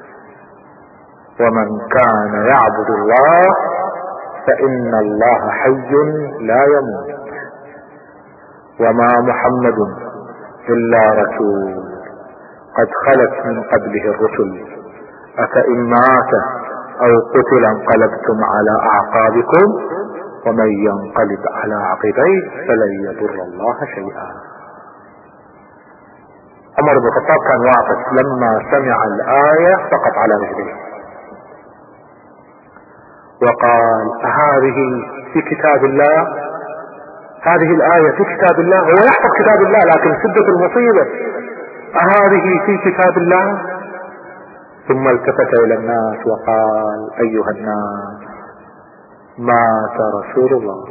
ومن كان يعبد الله فان الله حي لا يموت، وما محمد الا رسول قد خلت من قبله الرسل، افان مات او قتل انقلبتم على اعقابكم ومن ينقلب على عقبيه فلن يضر الله شيئا. عمر بن الخطاب كان واقف لما سمع الآية فقط على رجليه وقال هذه في كتاب الله، هذه الآية في كتاب الله. هو يحفظ كتاب الله لكن شدة المصيبة، هذه في كتاب الله. ثم التفت الى الناس وقال ايها الناس مات رسول الله.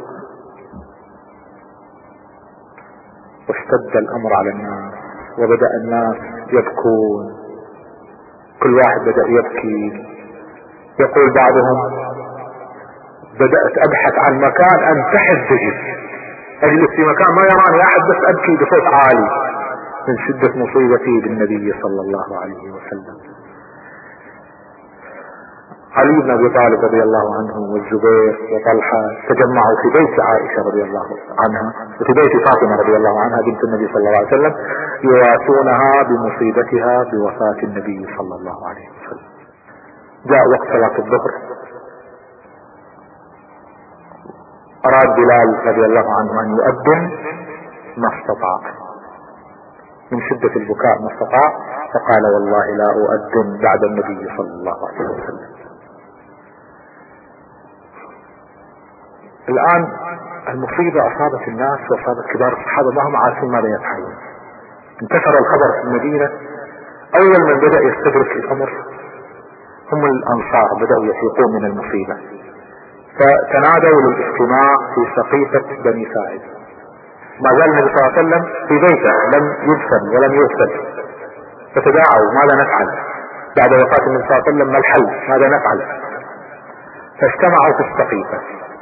واشتد الامر على الناس وبدأ الناس يبكون، كل واحد بدأ يبكي. يقول بعضهم بدأت ابحث عن مكان انتحر به، اجلس في مكان ما يراني احد بس ابكي بصوت عالي من شدة مصيبتي بالنبي صلى الله عليه وسلم. علي بن ابي طالب رضي الله عنه والزبير وطلحة تجمعوا في بيت عائشة رضي الله عنها وفي بيت فاطمة رضي الله عنها بنت النبي صلى الله عليه وسلم يواسونها بمصيبتها بوفاة النبي صلى الله عليه وسلم. جاء وقت صلاة الظهر، اراد بلال رضي الله عنه ان يؤذن ما استطاع من شدة البكاء ما استطاع، فقال والله لا أؤذن بعد النبي صلى الله عليه وسلم. الآن المصيبة أصابت الناس وأصابت كبار الصحابة ما هم عارفين ماذا يفعلون. انتشر الخبر في المدينة. أول من بدأ يستدرك الأمر هم الأنصار، بدأوا يفيقون من المصيبة فتنادوا للاجتماع في سقيفة بني ساعد. ما زال النبي صلى الله عليه وسلم في بيته لم يدفن ولم يغسل، فتداعوا ماذا نفعل بعد وفاة النبي صلى الله عليه وسلم، ما الحل، ماذا نفعل؟ فاجتمعوا في السقيفة.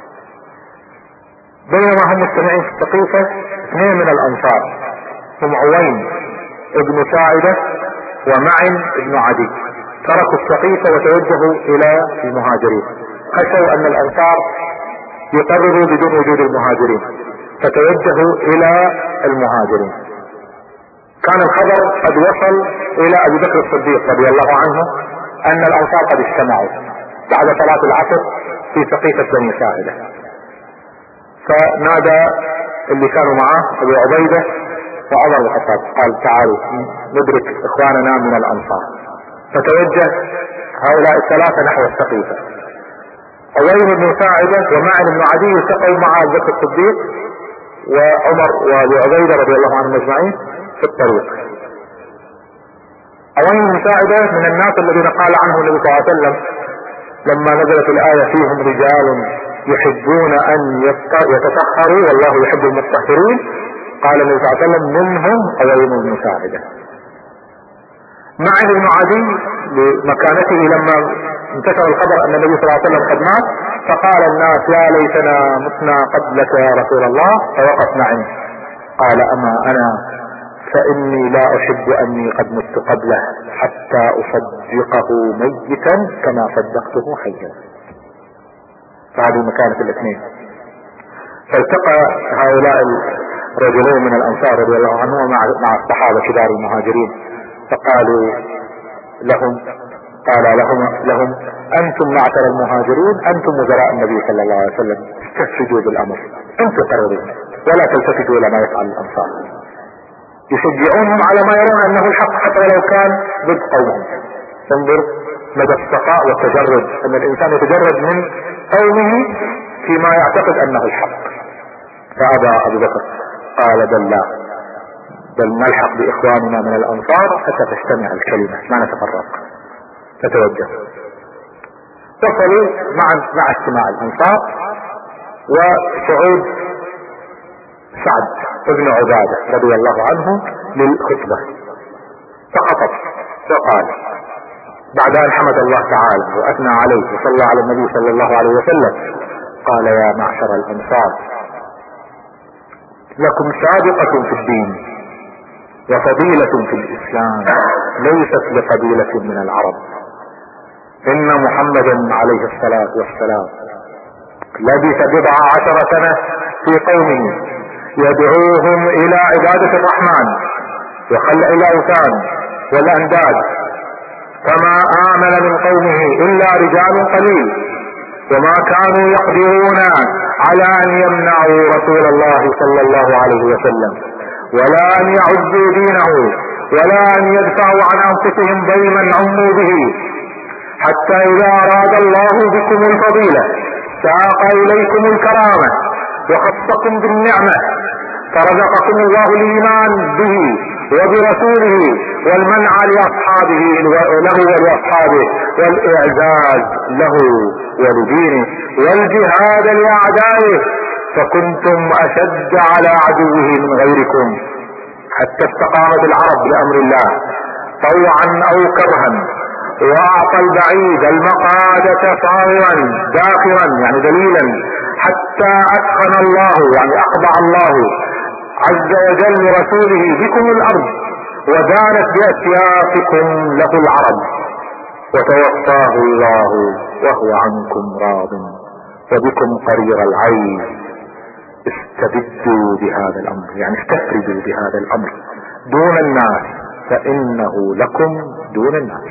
بينما هم مجتمعين في السقيفة اثنين من الانصار هم عوين ابن ساعدة ومعن ابن عدي تركوا السقيفة وتوجهوا الى المهاجرين، خشوا ان الانصار يقرروا بدون وجود المهاجرين فتوجهوا الى المهاجرين. كان الخبر قد وصل الى ابي بكر الصديق رضي الله عنه ان الانصار قد اجتمعوا بعد صلاة العصر في سقيفة بني ساعدة، فنادى اللي كانوا معه ابو عبيدة وعمر بن الخطاب قال تعالوا ندرك اخواننا من الانصار. فتوجه هؤلاء الثلاثة نحو السقيفة. عوين بن ساعدة ومعن بن عدي التقوا مع ابو بكر الصديق وعمر وابو عبيدة رضي الله عنهم اجمعين في الطريق. عوين بن ساعدة من الناس الذين قال عنه النبي صلى الله عليه وسلم لما نزلت الآية فيهم رجال يحبون ان يتطهروا والله يحب المطهرين، قال النبي صلى الله عليه وسلم منهم عوين بن ساعدة. معن بن عدي لمكانته لما انتشر الخبر ان النبي صلى الله عليه وسلم قد مات فقال الناس يا ليتنا متنا قبلك يا رسول الله، فوقف معن قال اما انا فاني لا احب اني قد مت قبله حتى اصدقه ميتا كما صدقته حيا. فهذه مكانة الاثنين. فالتقى هؤلاء الرجلين من الانصار رضي الله عنهم مع مع الصحابة كبار المهاجرين، فقالوا لهم قال لهم لهم انتم معشر المهاجرين انتم وزراء النبي صلى الله عليه وسلم، استفسدوا بالامر، انتم قرروا ولا تلتفتوا الى ما يفعل الانصار. يشجعونهم على ما يرون انه الحق حتى ولو كان ضد قومهم. انظر مدى الصفاء والتجرد، ان الانسان يتجرد من قومه فيما يعتقد انه الحق. فابى ابو بكر، قال بل لا، بل نلحق باخواننا من الانصار حتى تجتمع الكلمة ما نتفرق. فتوجه وصلوا مع مع اجتماع الانصار وصعود سعد ابن عبادة رضي الله عنه للخطبة، فخطب وقال بعد ان حمد الله تعالى واثنى عليه وصلى على النبي صلى الله عليه وسلم، قال يا معشر الانصار لكم سابقة في الدين وفضيلة في الاسلام ليست لقبيلة من العرب. ان محمدا عليه الصلاة والسلام لبث بضع عشر سنة في قومه يدعوهم الى عبادة الرحمن وخلع الاوثان والانداد، فما امن من قومه الا رجال قليل، وما كانوا يقدرون على ان يمنعوا رسول الله صلى الله عليه وسلم ولا ان يعزوا دينه ولا ان يدفعوا عن انفسهم ضيما عموا به، حتى اذا اراد الله بكم الفضيلة ساق اليكم الكرامة وخصكم بالنعمة، فرزقكم الله الايمان به وبرسوله والمنع لاصحابه له ولاصحابه والاعزاز له ولدينه والجهاد لاعدائه، فكنتم اشد على عدوه من غيركم، حتى استقامت العرب لامر الله طوعا او كرها، واعطى البعيد المقادة صاغرا داخرا يعني دليلا، حتى اتقن الله يعني اخضع الله عز وجل لرسوله بكم الارض ودانت باسيافكم له العرب، وتوفاه الله وهو عنكم راض وبكم قرير العين. استبدوا بهذا الامر يعني استفردوا بهذا الامر دون الناس فانه لكم دون الناس.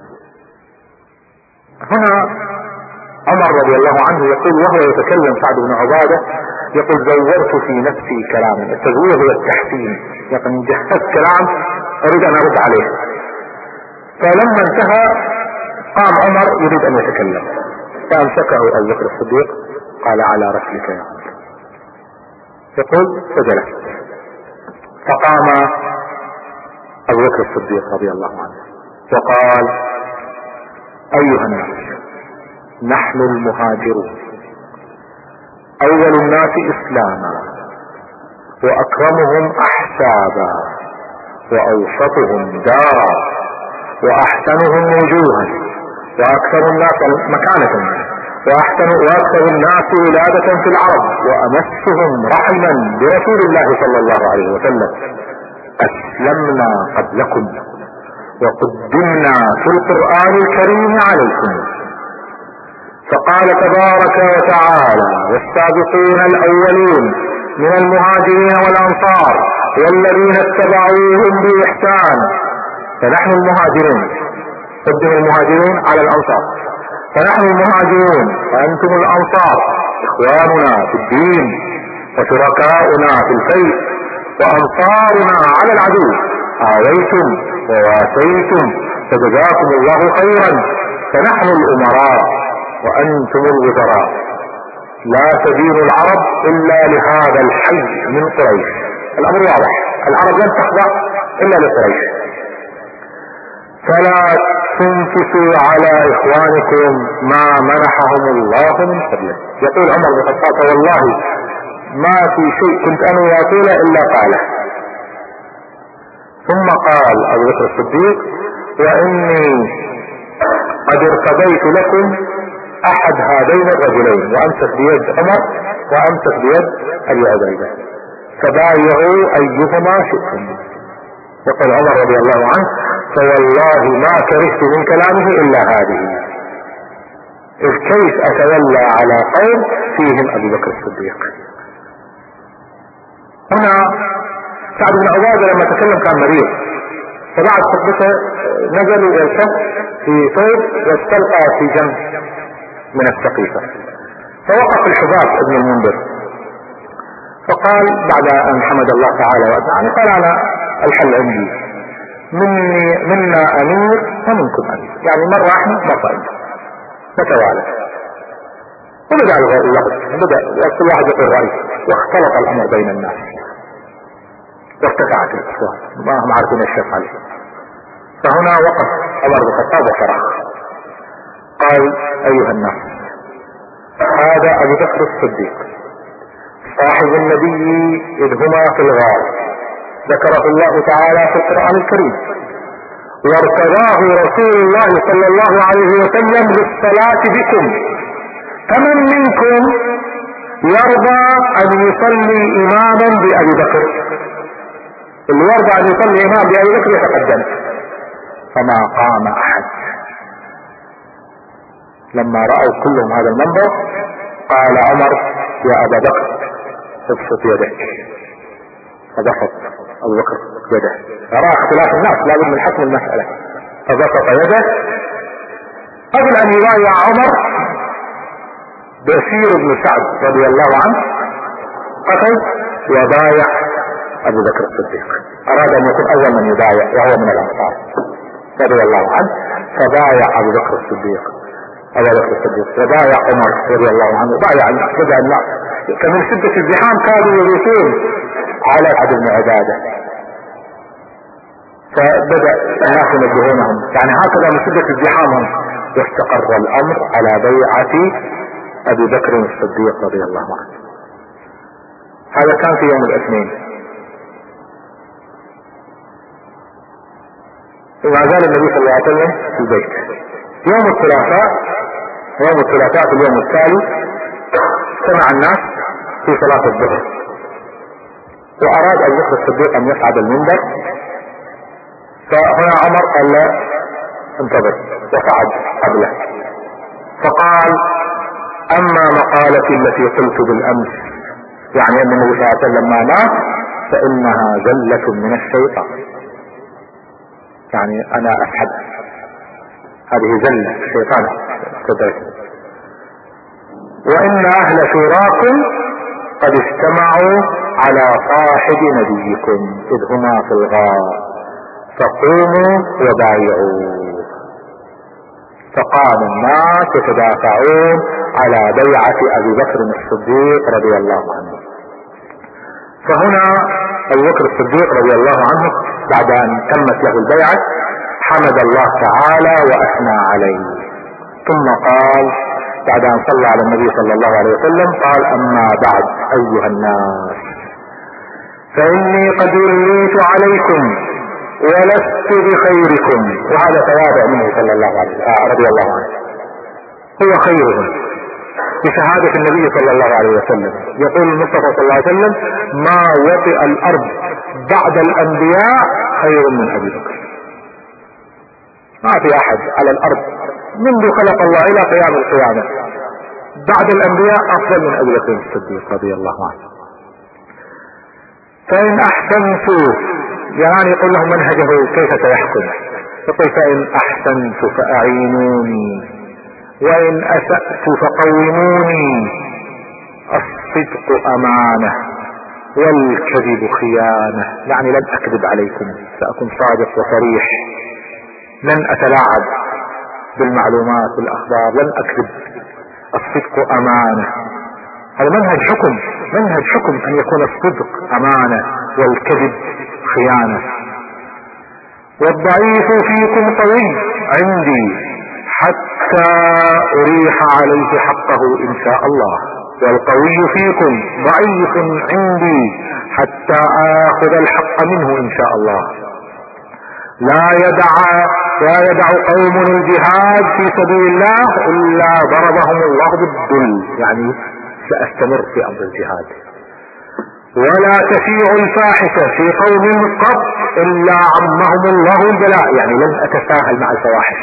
هنا عمر رضي الله عنه يقول وهو يتكلم سعد بن عبادة، يقول زورت في نفسي كلاما، التزوير هو التحسين، يعني جهزت كلام اريد ان ارد عليه. فلما انتهى قام عمر يريد ان يتكلم، فامسكه ابو بكر الصديق قال على رسلك يا عمر، يقول فجلس، فقام ابو بكر الصديق رضي الله عنه وقال ايها الناس نحن المهاجرون اول الناس اسلاما واكرمهم احسابا واوسطهم دارا واحسنهم وجوها واكثر الناس مكانة واحسن واكثر الناس ولادة في العرب وامسهم رحما برسول الله صلى الله عليه وسلم. اسلمنا قبلكم وقدمنا في القرآن الكريم عليكم. فقال تبارك وتعالى والسابقون الاولون من المهاجرين والانصار والذين اتبعوهم باحسان. فنحن المهاجرون، قدم المهاجرون على الانصار، فنحن المهاجرون وانتم الانصار اخواننا في الدين وشركاؤنا في الفيء وانصارنا على العدو، آويتم وواسيتم فجزاكم الله خيرا، فنحن الامراء وانتم الوزراء، لا تدين العرب الا لهذا الحي من قريش. الامر واضح، العرب لن تخضع الا لقريش، فلا تنكسوا على اخوانكم ما منحهم الله من فضله. يقول عمر بن الخطاب والله ما في شيء كنت انا واقوله الا قاله. ثم قال ابو بكر الصديق واني قد ارتضيت لكم احد هذين الرجلين، وامسك بيد عمر وامسك بيد ابي عبيده، فبايعوا ايهما شئتم. يقول عمر رضي الله عنه فوالله ما كرهت من كلامه الا هذه، اذ كيف اتولى على قوم فيهم ابي بكر الصديق. هنا سعد بن عبادة لما تكلم كان مريض، فبعد خطبته نزل يلتف في ثوب واستلقى في جنب من السقيفة، فوقف الحباب ابن المنذر فقال بعد ان حمد الله تعالى وأثنى قال انا الحل عندي، مني منا امير ومنكم امير، يعني مرة احنا مرة انت نتوالى. وبدأ الوقت بدأ كل واحد يقول رأيه واختلط الامر بين الناس وارتفعت الاصوات ما هم عارفين ايش يفعل. فهنا وقف عمر بن الخطاب وصرخ قال ايها الناس هذا ابو بكر الصديق صاحب النبي اذ هما في الغار، ذكره الله تعالى في القرآن الكريم، وارتضاه رسول الله صلى الله عليه وسلم للصلاة بكم، فمن منكم يرضى ان يصلي اماما بابي بكر؟ اللي يرضى ان يصلي امام بابي بكر يتقدم. فما قام احد. لما رأوا كلهم هذا المنظر قال عمر يا ابا بكر ابسط يدك، فبسط ابو بكر يده، يرى اختلاف الناس لابد من حسم المسألة، فبسط يده قبل ان يبايع عمر بشير بن سعد رضي الله عنه قتل وبايع ابو بكر الصديق، اراد ان يكون اول من يبايع وهو من الانصار رضي الله عنه، فبايع ابو بكر الصديق ابو بكر الصديق وبايع عمر رضي الله عنه، بايع الناس بدأ الناس كان من شدة الزحام كانوا يغيثون على سعد بن عبادة، فبدأ الناس ينبهونهم، يعني هكذا من شدة ازدحامهم واستقر الامر على بيعة ابي بكر الصديق رضي الله عنه. هذا كان في يوم الاثنين. وما زال النبي صلى الله عليه وسلم في البيت. يوم الثلاثاء يوم الثلاثاء في اليوم التالي اجتمع الناس في صلاة الظهر، واراد ابو بكر الصديق ان يصعد المنبر، فهنا عمر قال لا انتظر وصعد قبله، فقال اما مقالتي التي قلت بالامس، يعني ان النبي صلى الله عليه وسلم ما مات فانها زلة من الشيطان، يعني انا اسحب هذه زلة الشيطان قدرته، وان اهل شوراكم قد اجتمعوا على صاحب نبيكم اذ هما في الغار فقوموا وبايعوا. فقام الناس يتدافعون على بيعة ابي بكر الصديق رضي الله عنه. فهنا ابو بكر الصديق رضي الله عنه بعد ان تمت له البيعة حمد الله تعالى واثنى عليه، ثم قال بعد ان صلى على النبي صلى الله عليه وسلم قال اما بعد ايها الناس فاني قد وليت عليكم ولست بخيركم، وهذا تواضع منه صلى الله عليه وسلم رضي الله عنه، هو خيرهم بشهادة النبي صلى الله عليه وسلم. يقول المصطفى صلى الله عليه وسلم ما وطئ الارض بعد الانبياء خير من ابي بكر، ما في احد على الارض منذ خلق الله الى قيام القيامة بعد الانبياء افضل من ابي بكر الصديق رضي الله عنه. فان احسنت، يعني يقول له منهجه كيف سيحكم، يقول فان احسنت فاعينوني وان اسأت فقوموني، الصدق امانة والكذب خيانة، يعني لن اكذب عليكم، ساكون صادق وصريح، لن اتلاعب بالمعلومات والاخبار، لن اكذب، الصدق امانة. هذا منهج حكم، منهج حكم ان يكون الصدق امانة والكذب خيانة. والضعيف فيكم قوي عندي حتى اريح عليه حقه ان شاء الله، والقوي فيكم ضعيف عندي حتى اخذ الحق منه ان شاء الله. لا يدع لا يدع قوم الجهاد في سبيل الله الا ضربهم الله بالذل، يعني ساستمر في امر الجهاد ولا تشيع الفاحشة في قوم قط إلا عمهم الله البلاء، يعني لن أتساهل مع الفواحش.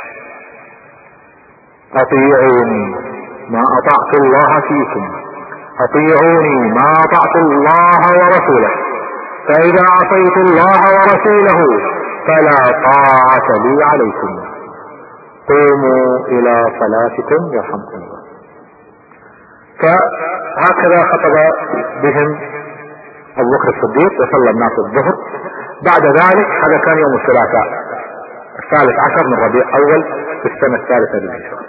أطيعوني ما أطعت الله فيكم، أطيعوني ما أطعت الله ورسوله، فإذا عصيت الله ورسوله فلا طاعة لي عليكم، قوموا إلى صلاتكم يرحمكم الله. فهكذا خطب بهم أبو بكر الصديق وصلى الناس الظهر. بعد ذلك هذا كان يوم الثلاثاء الثالث عشر من ربيع أول في السنة الثالثة للهجرة.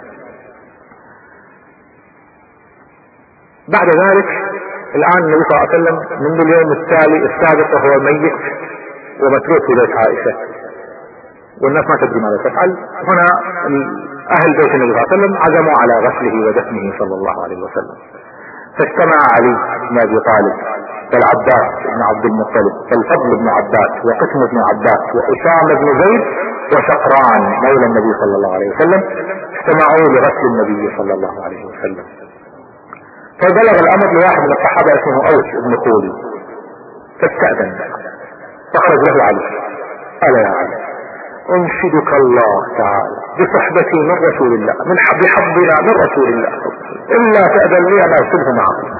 بعد ذلك الآن النبي صلى الله عليه وسلم منذ اليوم التالي السابق وهو ميت ومتروك في بيت عائشة والناس ما تدري ماذا تفعل. هنا أهل بيت النبي صلى الله عليه وسلم عزموا على غسله ودفنه صلى الله عليه وسلم، فاجتمع علي بن أبي طالب والعباس بن عبد المطلب والفضل بن عباس وقسم بن عباس وأسامة بن زيد وشقران مولى النبي صلى الله عليه وسلم، اجتمعوا لغسل النبي صلى الله عليه وسلم. فبلغ الأمر لواحد من الصحابة اسمه أوس بن خولي، فاستأذن فخرج له علي، قال يا علي انشدك الله تعالى بصحبتي من رسول الله، من بحظنا من رسول الله، إلا تأذن لي أن أرسله معكم.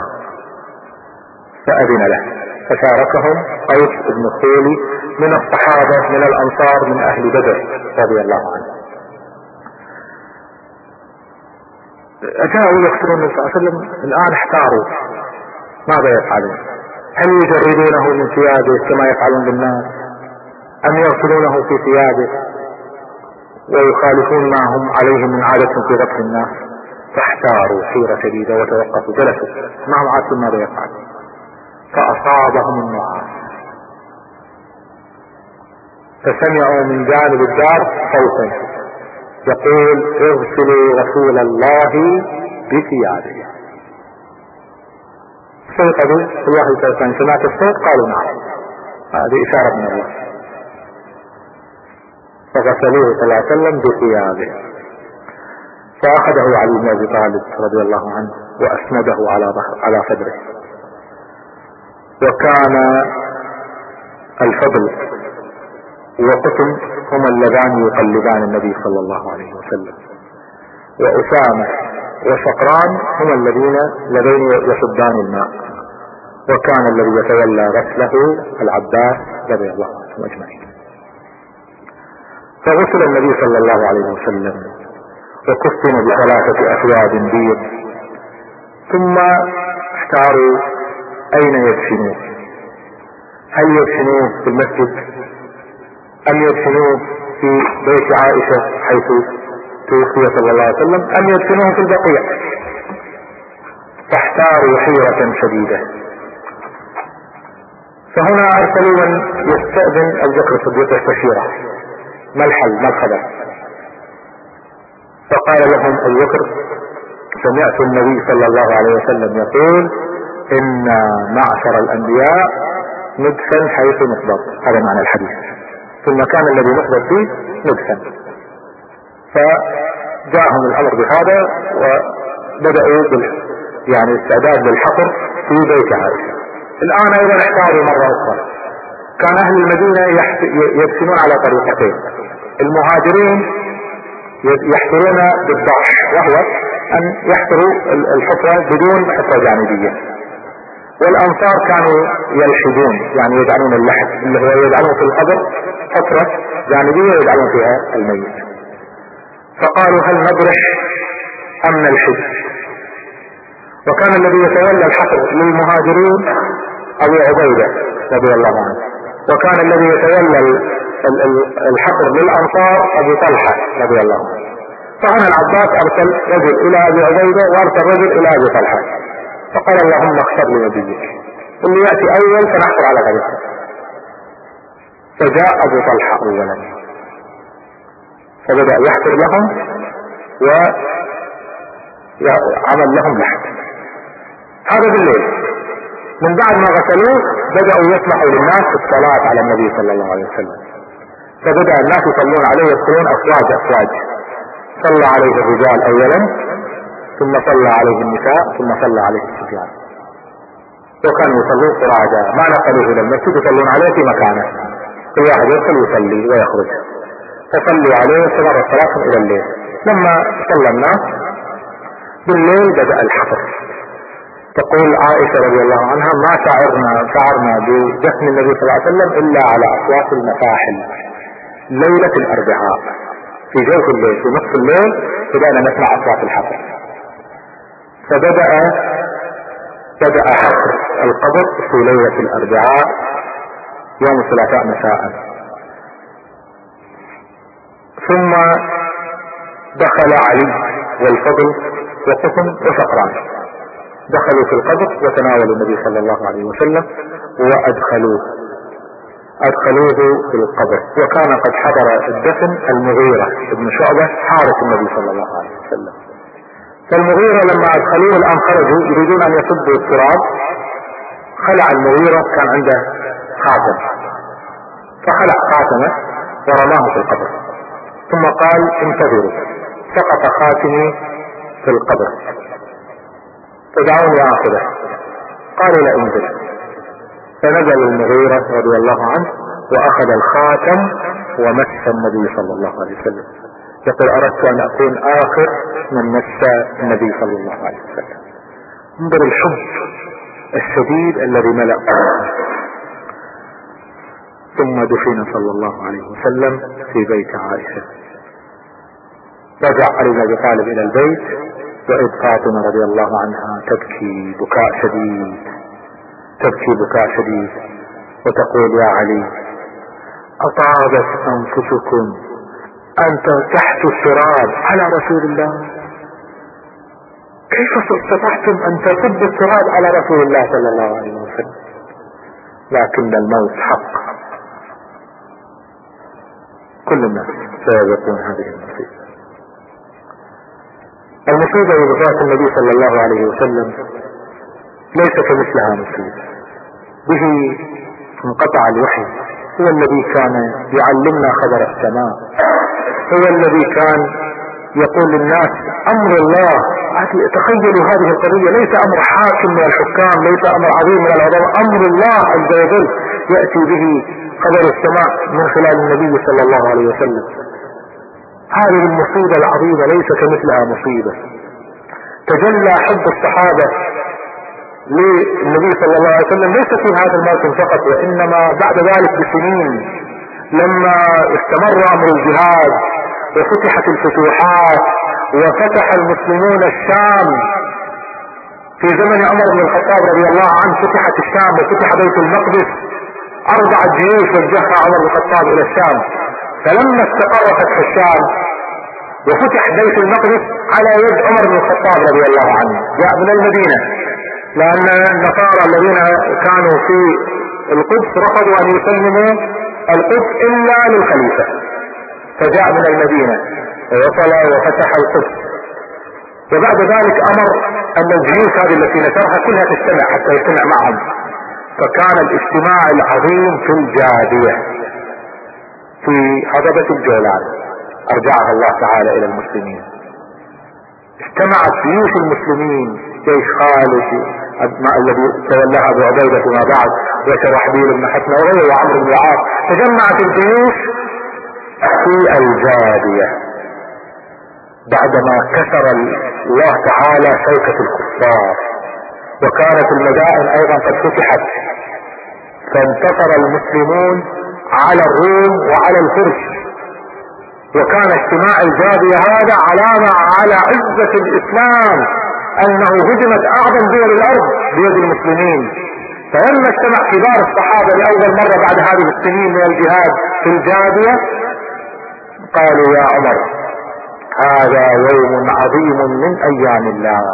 فأذن له فشاركهم أوس بن خولي من الصحابة من الأنصار من أهل بدر رضي الله عنه. أجاءوا يقتلون النبي صلى الله عليه وسلم. الآن احتاروا ماذا يفعلون؟ هل يجردونه من ثيابه كما يفعلون بالناس أم يغسلونه في ثيابه ويخالفون ما هم عليه من عادة في غسل الناس؟ فاحتاروا حيرة شديدة وتوقفوا جلسوا ما هم عارفين ماذا يفعل. فأصابهم النعاس فسمعوا من جانب الدار صوتا يقول اغسلوا رسول الله بثيابه. استيقظوا الله تعالى سمعت الصوت قالوا نعم، هذه إشارة من الله. فغسلوه صلى الله عليه وسلم بثيابه، فأخذه علي بن أبي طالب رضي الله عنه وأسنده على ظهر على صدره. وكان الفضل وقسم هما اللذان يقلبان النبي صلى الله عليه وسلم، وأسامة وشقران هما الذين لذين يصدان الماء، وكان الذي يتولى غسله العباس رضي الله عنه أجمعين. فغسل النبي صلى الله عليه وسلم وكفن بثلاثة أثواب بيض، ثم احتاروا أين يدفنوه، هل يدفنوه في المسجد أم يدفنوه في بيت عائشة حيث توفي صلى الله عليه وسلم أم يدفنوه في البقيع. فاحتاروا حيرة شديدة. فهنا أرسلوا من يستأذن أبو بكر الصديق يستشيره ما الحل ما الخبر. فقال لهم أبو بكر سمعت النبي صلى الله عليه وسلم يقول إن معشر الأنبياء ندفن حيث نقبض، هذا معنى الحديث، في المكان الذي نقبض فيه ندفن. فجاءهم الأمر بهذا وبدأوا بال يعني استعداد للحفر في بيت عائشة. الآن أيضا احتاروا مرة أخرى. كان أهل المدينة يدفنون على طريقتين، المهاجرين يحفرون بالضعف وهو أن يحفروا الحفرة بدون حفرة جانبية، والأنصار كانوا يلحدون يعني يجعلون اللحد اللي هو يجعلون في القبر حفرة جانبية ويجعلون فيها الميت. فقالوا هل نبرح أم نلحد؟ وكان الذي يتولى الحفر للمهاجرين أبو عبيدة رضي الله عنه، وكان الذي يتولى الحفر للأنصار أبو طلحة رضي الله عنه. فهنا العباس أرسل رجل إلى أبي عبيدة وأرسل رجل إلى أبي طلحة، فقال اللهم اختر لنبيك اللي يأتي أول فنحفر على غيره. فجاء أبو طلحة أولا فبدأ يحفر لهم وعمل لهم لحد. هذا بالليل. من بعد ما غسلوه بدأوا يسمحوا للناس الصلاة على النبي صلى الله عليه وسلم، فبدأ الناس يصلون عليه يدخلون أفواج أفواج. صلى عليه الرجال أولا ثم صلى عليه النساء ثم صلى عليه الصبيان. وكانوا يصلون فرادا، ما نقلوه الى المسجد، يصلون عليه في مكانه، كل واحد يدخل يصلي ويخرج، فصلوا عليه واستمرت صلاتهم الى الليل. لما صلى الناس بالليل بدأ الحفر. تقول عائشة رضي الله عنها: ما شعرنا شعرنا بدفن النبي صلى الله عليه وسلم الا على اصوات المفاحل ليلة الاربعاء، في جوف الليل في نصف الليل بدأنا نسمع اصوات الحفر. فبدأ بدأ حفر القبر في ليلة الاربعاء يوم الثلاثاء مساء. ثم دخل علي والفضل وقسم وشقران، دخلوا في القبر وتناولوا النبي صلى الله عليه وسلم وادخلوه ادخلوه في القبر. وكان قد حضر الدفن المغيرة ابن شعبة حارس النبي صلى الله عليه وسلم. فالمغيرة لما ادخلوه الان خرجوا يريدون ان يصبوا التراب، خلع المغيرة كان عنده خاتم، فخلع خاتمه ورماه في القبر، ثم قال: انتظروا، سقط خاتمي في القبر فدعوني اخذه. قالوا: لا، انزل. فنزل المغيرة رضي الله عنه واخذ الخاتم ومس النبي صلى الله عليه وسلم. يقول: اردت ان اكون اخر من مس النبي صلى الله عليه وسلم. انظر الحب الشديد الذي ملأ. ثم دفن صلى الله عليه وسلم في بيت عائشة. رجع علي بن ابي طالب الى البيت، وإذ فاطمة رضي الله عنها تبكي بكاء شديد تبكي بكاء شديد وتقول: يا علي، أطابت أنفسكم أن تحت التراب على رسول الله؟ كيف استطعتم أن تصبوا التراب على رسول الله صلى الله عليه وسلم؟ لكن الموت حق، كل الناس سيذوقون هذه المصيبة. المصيبة بوفاة النبي صلى الله عليه وسلم ليس كمثلها مصيبة. به انقطع الوحي، هو الذي كان يعلمنا خبر السماء، هو الذي كان يقول للناس امر الله. تخيلوا هذه القضية، ليس امر حاكم من الحكام، ليس امر عظيم من العظماء، امر الله عز وجل يأتي به خبر السماء من خلال النبي صلى الله عليه وسلم. هذه المصيبة العظيمة ليس كمثلها مصيبة. تجلى حب الصحابة للنبي صلى الله عليه وسلم ليس في هذا الموسم فقط، وإنما بعد ذلك بسنين، لما استمر أمر الجهاد وفتحت الفتوحات وفتح المسلمون الشام في زمن عمر بن الخطاب رضي الله عنه. فتحت الشام وفتح بيت المقدس، أربع جيوش وجهها عمر بن الخطاب إلى الشام. فلما استقر فتح الشام وفتح بيت المقدس على يد عمر بن الخطاب رضي الله عنه، جاء من المدينة، لأن النصارى الذين كانوا في القدس رفضوا أن يسلموا القدس إلا للخليفة، فجاء من المدينة ووصل وفتح القدس. وبعد ذلك أمر أن الجيوش هذه التي نشرها كلها تجتمع حتى يجتمع معهم. فكان الاجتماع العظيم في الجادية في هضبة الجولان، أرجعها الله تعالى إلى المسلمين. اجتمعت جيوش المسلمين، جيش خالد الذي تولاه أبو عبيدة فيما بعد، وشرحبيل بن حسن وغيره وعمرو بن العاص. تجمعت الجيوش في الجادية بعدما كسر الله تعالى شوكة الكفار، وكانت المدائن أيضا قد فتحت، فانتصر المسلمون على الروم وعلى الفرس. وكان اجتماع الجادية هذا علامة على عزة الإسلام، أنه هجمت أعظم دول الأرض بيد المسلمين. فلما اجتمع كبار الصحابة لأول مرة بعد هذه السنين من الجهاد في الجادية، قالوا: يا عمر، هذا يوم عظيم من أيام الله،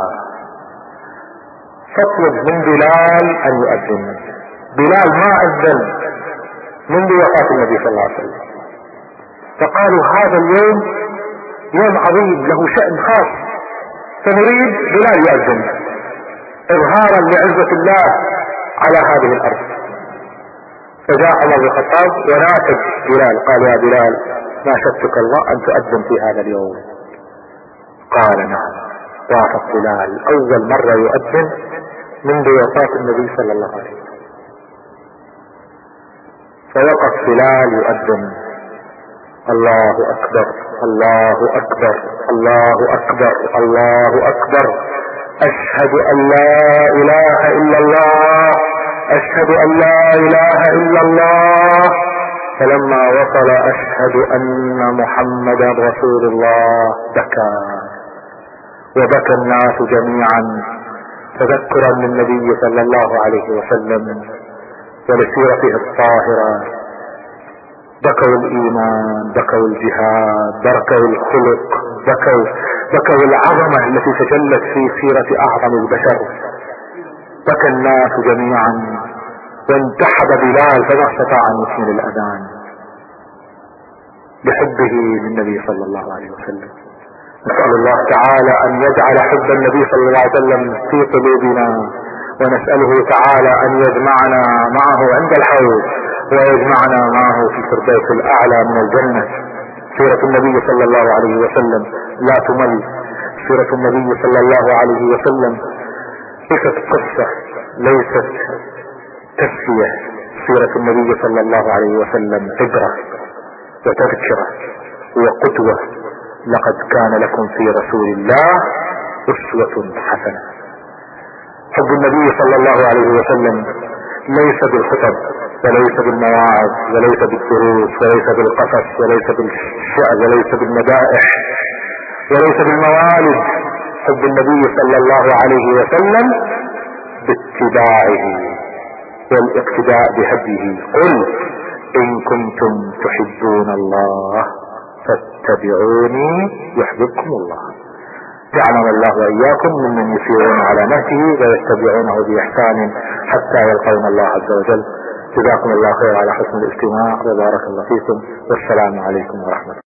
فاطلب من بلال أن يؤذن. بلال ما أذن منذ وفاة النبي صلى الله عليه وسلم. فقالوا: هذا اليوم يوم عظيم له شأن خاص، فنريد بلال يؤذن إظهارا لعزة الله على هذه الأرض. فجاء عمر بن الخطاب وناشد بلال، قال: يا بلال، ناشدتك الله أن تؤذن في هذا اليوم. قال: نعم. وافق بلال أول مرة يؤذن منذ وفاة النبي صلى الله عليه وسلم. فوقف بلال يؤذن: الله اكبر الله اكبر الله اكبر الله اكبر، اشهد ان لا اله الا الله اشهد ان لا اله الا الله. فلما وصل اشهد ان محمدا رسول الله بكى، وبكى الناس جميعا تذكرا للنبي صلى الله عليه وسلم ولسيرته الطاهرة. بكوا الايمان، بكوا الجهاد، بكوا الخلق، بكوا بكوا العظمة التي تجلت في سيرة اعظم البشر. بكى الناس جميعا، وانتحب بلال فما استطاع ان يكمل الاذان بحبه للنبي صلى الله عليه وسلم. نسأل الله تعالى ان يجعل حب النبي صلى الله عليه وسلم في قلوبنا، ونسأله تعالى ان يجمعنا معه عند الحوض، ويجمعنا معه في الفردوس الاعلى من الجنة. سيرة النبي صلى الله عليه وسلم لا تمل. سيرة النبي صلى الله عليه وسلم ليست قصة، ليست تسلية. سيرة النبي صلى الله عليه وسلم عبرة وتذكرة وقدوة. لقد كان لكم في رسول الله أسوة حسنة. حب النبي صلى الله عليه وسلم ليس بالخطب، وليس بالمواعظ، وليس بالدروس، وليس بالقصص، وليس بالشعر، وليس بالمدائح، وليس بالموالد. حب النبي صلى الله عليه وسلم باتباعه والاقتداء بهديه. قل ان كنتم تحبون الله فاتبعوني يحببكم الله. جعلنا الله واياكم ممن يسيرون على نهجه ويتبعونه باحسان حتى يلقون الله عز وجل. جزاكم الله خير على حسن الاستماع، وبارك الله فيكم، والسلام عليكم ورحمة الله.